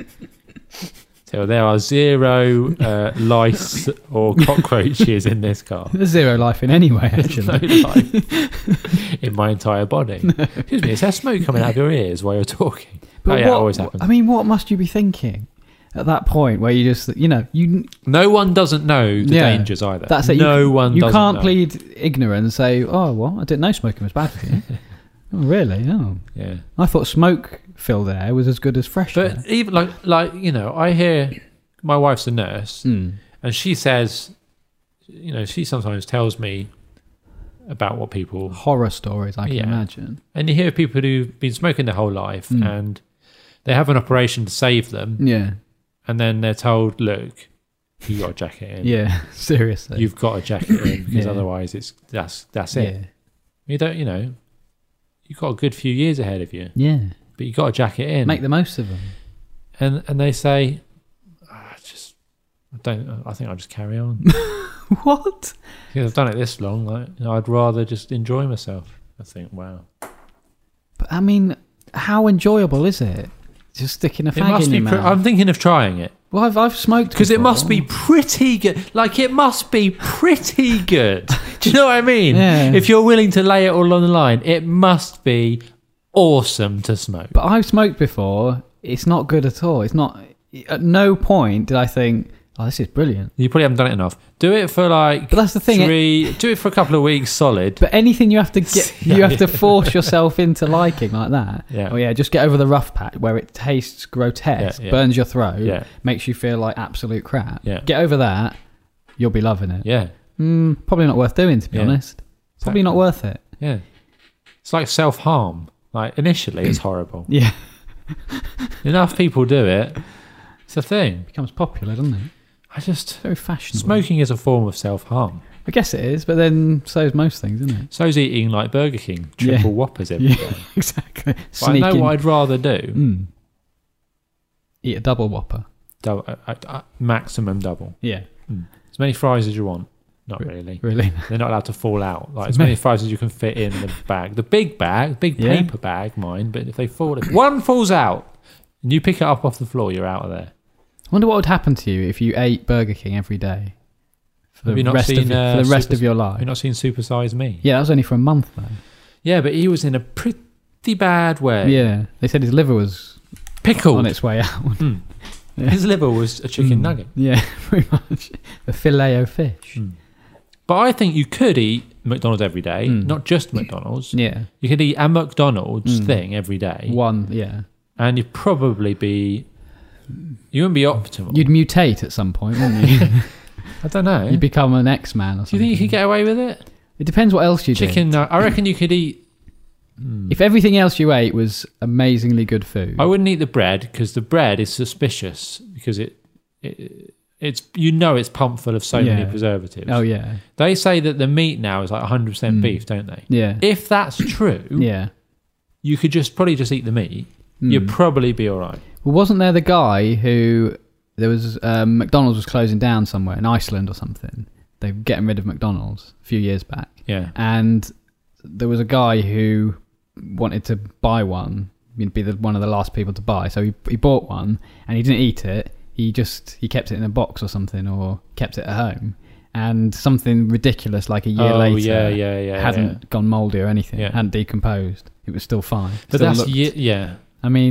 So there are 0 lice or cockroaches in this car. There's 0 life in anyway, actually. No life in my entire body. No. Excuse me, is there smoke coming out of your ears while you're talking? But it always happens. I mean, what must you be thinking at that point where you just, No one doesn't know the dangers either. That's it. You can't plead ignorance and say, oh, well, I didn't know smoking was bad for you. Oh, really? Oh. Yeah. I thought smoke-filled air was as good as fresh air. But even I hear my wife's a nurse, and she says, she sometimes tells me about what people... Horror stories, I can imagine. And you hear people who've been smoking their whole life, and they have an operation to save them. Yeah. And then they're told, look, you got a jacket in. Yeah, seriously. You've got a jacket in, because otherwise that's it. Yeah. You don't, you've got a good few years ahead of you. Yeah. But you got a jacket in. Make the most of them. And they say, I think I'll just carry on. What? Because I've done it this long. I'd rather just enjoy myself. I think, wow. But I mean, how enjoyable is it? Just sticking a fag in your mouth. I'm thinking of trying it. Well, I've smoked because it must be pretty good. It must be pretty good. Do you know what I mean? Yeah. If you're willing to lay it all on the line, it must be awesome to smoke. But I've smoked before. It's not good at all. It's not. At no point did I think, oh, this is brilliant. You probably haven't done it enough. Do it for But that's the thing. Do it for a couple of weeks solid. But anything you have to get, you have to force yourself into liking like that. Yeah. Oh yeah, just get over the rough patch where it tastes grotesque, burns your throat, makes you feel like absolute crap. Yeah. Get over that, you'll be loving it. Yeah. Probably not worth doing, to be honest. Probably not worth it. Yeah. It's like self-harm. Initially, it's horrible. Yeah. Enough people do it. It's a thing. It becomes popular, doesn't it? It's very fashionable. Smoking is a form of self-harm. I guess it is, but then so is most things, isn't it? So's eating like Burger King, triple whoppers every day. Exactly. But I know what I'd rather do. Eat a double whopper. Maximum double. Yeah. As many fries as you want. Not really. Really? They're not allowed to fall out. As many fries as you can fit in the bag. The big paper bag, mine, but if one falls out and you pick it up off the floor, you're out of there. I wonder what would happen to you if you ate Burger King every day for the rest of your life. You've not seen Super Size Me? Yeah, that was only for a month, though. Yeah, but he was in a pretty bad way. Yeah, they said his liver was pickled on its way out. Yeah. His liver was a chicken nugget. Yeah, pretty much. A filet o fish. But I think you could eat McDonald's every day, not just McDonald's. Yeah. You could eat a McDonald's thing every day. And you'd probably be... You wouldn't be optimal. You'd mutate at some point, wouldn't you? I don't know. You'd become an X-Man or something. Do you think you could get away with it? It depends what else you did. Chicken, I reckon you could eat... If everything else you ate was amazingly good food. I wouldn't eat the bread because the bread is suspicious because it's it's pumped full of so many preservatives. Oh, yeah. They say that the meat now is like 100% beef, don't they? Yeah. If that's true, you could probably just eat the meat. You'd probably be all right. Well, wasn't there the guy who... There was... McDonald's was closing down somewhere in Iceland or something. They were getting rid of McDonald's a few years back. Yeah. And there was a guy who wanted to buy one, be one of the last people to buy. So he bought one and he didn't eat it. He kept it in a box or something, or kept it at home. And something ridiculous like a year later hadn't gone mouldy or anything, hadn't decomposed. It was still fine. But I mean,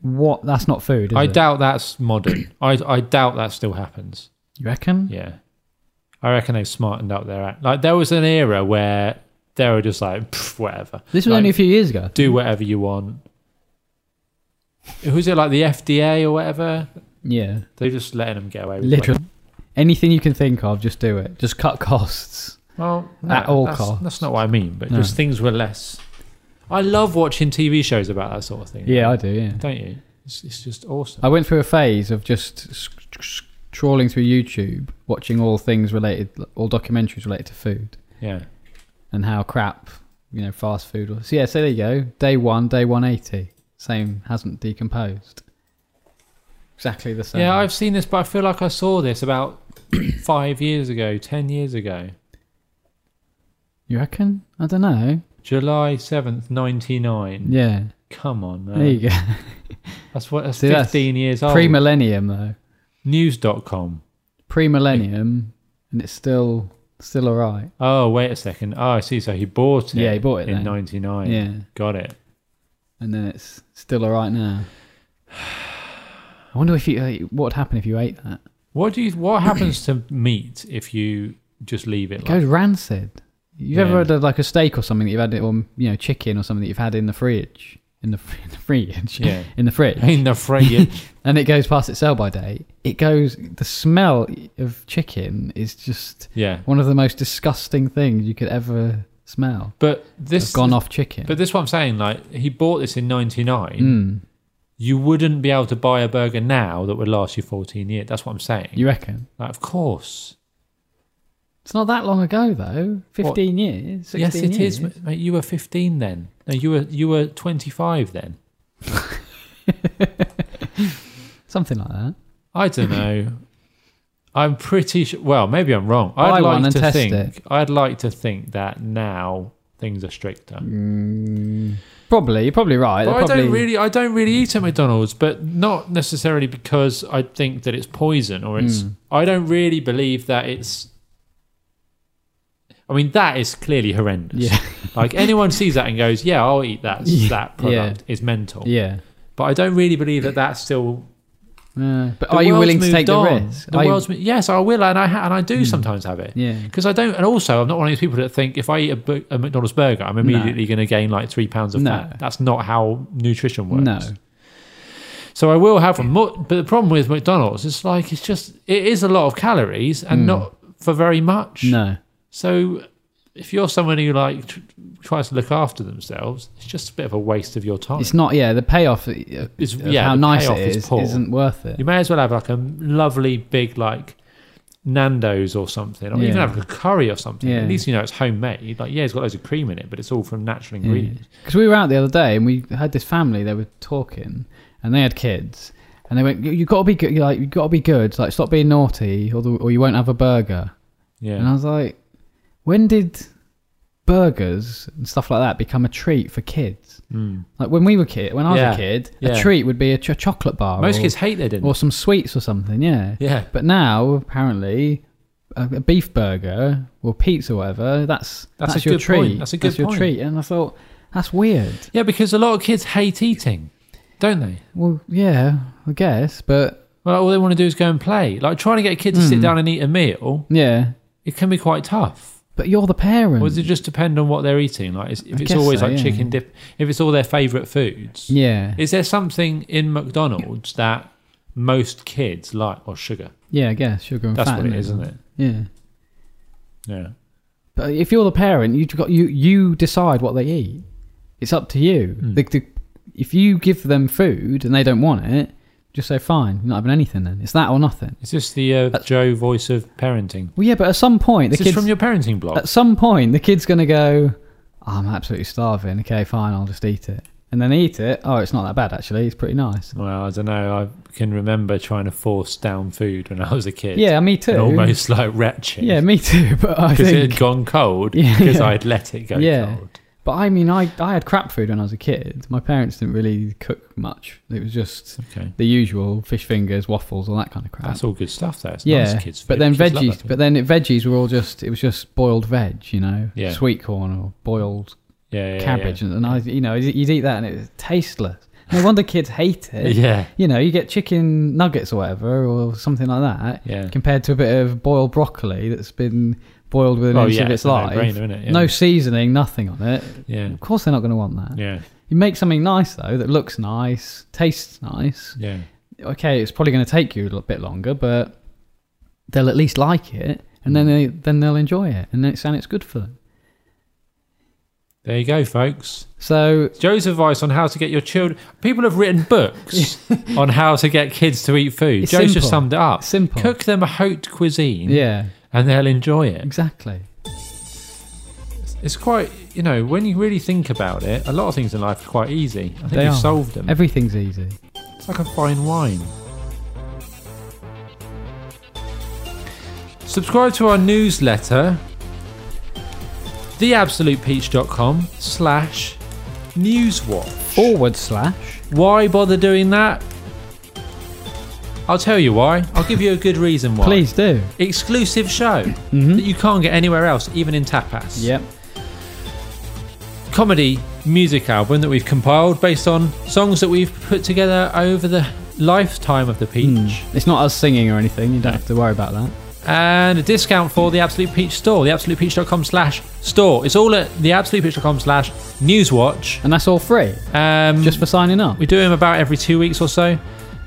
What? That's not food, is I it? doubt that's modern. I doubt that still happens. You reckon? Yeah. I reckon they've smartened up their act. Like, there was an era where they were just like, whatever. This was like, only a few years ago. Do whatever you want. Who's it, like the FDA or whatever? Yeah. They're just letting them get away with Literally. Anything you can think of, just do it. Just cut costs. Well, no, at all costs. That's not what I mean, but just things were less. I love watching TV shows about that sort of thing. Yeah, I do, yeah. Don't you? It's just awesome. I went through a phase of just trawling through YouTube, watching all documentaries related to food. Yeah. And how crap, fast food was. So yeah, so there you go. Day 180. Same, hasn't decomposed. Exactly the same. Yeah, I've seen this, but I feel like I saw this about 5 years ago, 10 years ago. You reckon? I don't know. July 7th, 99. Yeah. Come on, man. There you go. That's 15 years old. Pre-millennium, though. News.com. Pre-millennium, and it's still all right. Oh, wait a second. Oh, I see. So he bought it. Yeah, he bought it in then. 99. Yeah. Got it. And then it's still all right now. I wonder what would happen if you ate that. What happens to meat if you just leave it? It goes rancid. You've ever had a steak or something that you've had, or chicken or something that you've had in the fridge, in the fridge, yeah, in the fridge, and it goes past its sell-by date. The smell of chicken is just one of the most disgusting things you could ever smell. But this gone off chicken. But this is what I'm saying. Like, he bought this in 99. You wouldn't be able to buy a burger now that would last you 14 years. That's what I'm saying. You reckon? Like, of course. It's not that long ago, though. 15 years. 16 yes, it years. is. Mate, you were 15 then. No, you were 25 then. Something like that. I don't know. I'm pretty sure. Well, maybe I'm wrong. I'd like to think that now things are stricter. Probably, you're probably right. But I don't really eat at McDonald's, but not necessarily because I think that it's poison or it's. I don't really believe that it's. I mean, that is clearly horrendous. Yeah. Like, anyone sees that and goes, "Yeah, I'll eat that." That product is mental. Yeah. But I don't really believe that that's still. But are you willing to take the risk? Yes, I will, and I do sometimes have it. Yeah. Because I don't, and also I'm not one of those people that think if I eat a McDonald's burger, I'm immediately going to gain like 3 pounds of fat. That's not how nutrition works. No. So I will have them, but the problem with McDonald's is like it is a lot of calories and not for very much. No. So if you're someone who tries to look after themselves, it's just a bit of a waste of your time. It's not. Yeah, the payoff how nice it is isn't worth it. You may as well have like a lovely big like Nando's or something, or even have a curry or something. At least it's homemade. Like, it's got loads of cream in it, but it's all from natural ingredients. Because we were out the other day and we had this family. They were talking and they had kids, and they went, "You've got to be good. You've got to be good. Like, stop being naughty, or you won't have a burger." Yeah. And I was like, when did burgers and stuff like that become a treat for kids? Like, when I was a kid, a treat would be a chocolate bar. Most kids hate it, or some sweets or something. Yeah. But now apparently a beef burger or pizza or whatever, that's your treat. Point. That's a good point. Your treat. And I thought, that's weird. Yeah, because a lot of kids hate eating, don't they? Well, yeah, I guess, but all they want to do is go and play. Like, trying to get a kid to sit down and eat a meal, it can be quite tough. But you're the parent. Or does it just depend on what they're eating? Like, if it's always chicken dip, if it's all their favourite foods. Yeah. Is there something in McDonald's that most kids like? Or sugar? Yeah, I guess sugar and fat. That's what it is, isn't it? Yeah. Yeah. But if you're the parent, you decide what they eat. It's up to you. If you give them food and they don't want it, just say, fine, you're not having anything then. It's that or nothing. Is this the Joe voice of parenting? Well, yeah, but at some point... Is this from your parenting blog? At some point, the kid's going to go, I'm absolutely starving. Okay, fine, I'll just eat it. And then they eat it. Oh, it's not that bad, actually. It's pretty nice. Well, I don't know. I can remember trying to force down food when I was a kid. Yeah, me too. And almost like retching. Yeah, me too. But I think... Because it had gone cold. Because I'd let it go cold. But I mean, I had crap food when I was a kid. My parents didn't really cook much. It was just the usual fish fingers, waffles, all that kind of crap. That's all good stuff, though. It's nice kids' food. But then veggies were all just, it was just boiled veg, sweet corn or boiled cabbage. And I, you'd eat that and it was tasteless. No wonder kids hate it. Yeah. You know, you get chicken nuggets or whatever, or something like that, compared to a bit of boiled broccoli that's been boiled within an inch of its life. Isn't it? Yeah. No seasoning, nothing on it. Yeah. Of course they're not going to want that. Yeah. You make something nice, though, that looks nice, tastes nice. Yeah. Okay, it's probably going to take you a little bit longer, but they'll at least like it, and then they'll enjoy it, and it's good for them. There you go, folks. So Joe's advice on how to get your children. People have written books on how to get kids to eat food. It's Joe's simple. just summed it up. Simple. Cook them a haute cuisine. Yeah. And they'll enjoy it. Exactly. It's quite, when you really think about it, a lot of things in life are quite easy. I think you've solved them. Everything's easy. It's like a fine wine. Subscribe to our newsletter, theabsolutepeach.com/newswatch. / Why bother doing that? I'll tell you why. I'll give you a good reason why. Please do. Exclusive show that you can't get anywhere else, even in Tapas. Yep. Comedy music album that we've compiled based on songs that we've put together over the lifetime of the Peach. It's not us singing or anything. You don't have to worry about that. And a discount for the Absolute Peach store, theabsolutepeach.com/store. It's all at theabsolutepeach.com/newswatch. And that's all free? Just for signing up? We do them about every 2 weeks or so.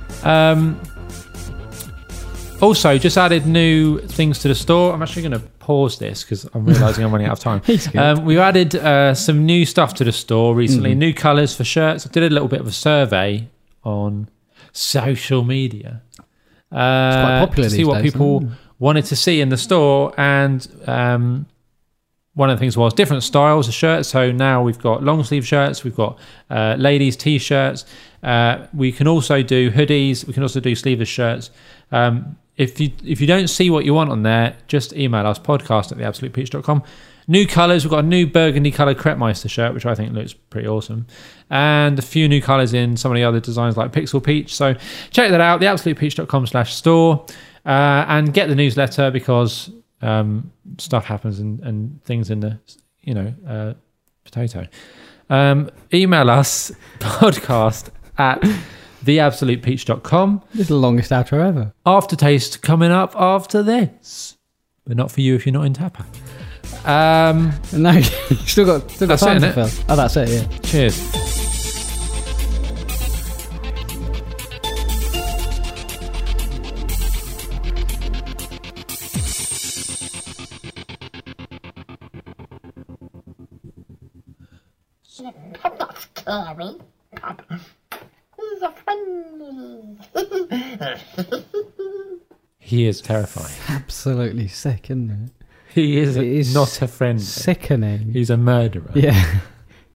Also, just added new things to the store. I'm actually going to pause this because I'm realising I'm running out of time. We've added some new stuff to the store recently. New colours for shirts. I did a little bit of a survey on social media. It's quite popular to see what days, people wanted to see in the store. And one of the things was different styles of shirts. So now we've got long sleeve shirts. We've got ladies' T-shirts. We can also do hoodies. We can also do sleeveless shirts. If you don't see what you want on there, just email us, podcast@theabsolutepeach.com. New colours. We've got a new burgundy coloured Crepmeister shirt, which I think looks pretty awesome. And a few new colours in some of the other designs like Pixel Peach. So check that out, theabsolutepeach.com/store. And get the newsletter because stuff happens and things in the, potato. Email us, podcast@theabsolutepeach.com. This is the longest outro ever. Aftertaste coming up after this. But not for you if you're not in Tapa. No, you still got time to fill. Oh, that's it, yeah. Cheers. I'm not scary. He's a friend. He is terrifying. Absolutely sick, isn't it? He is not a friend. Sickening. He's a murderer. Yeah.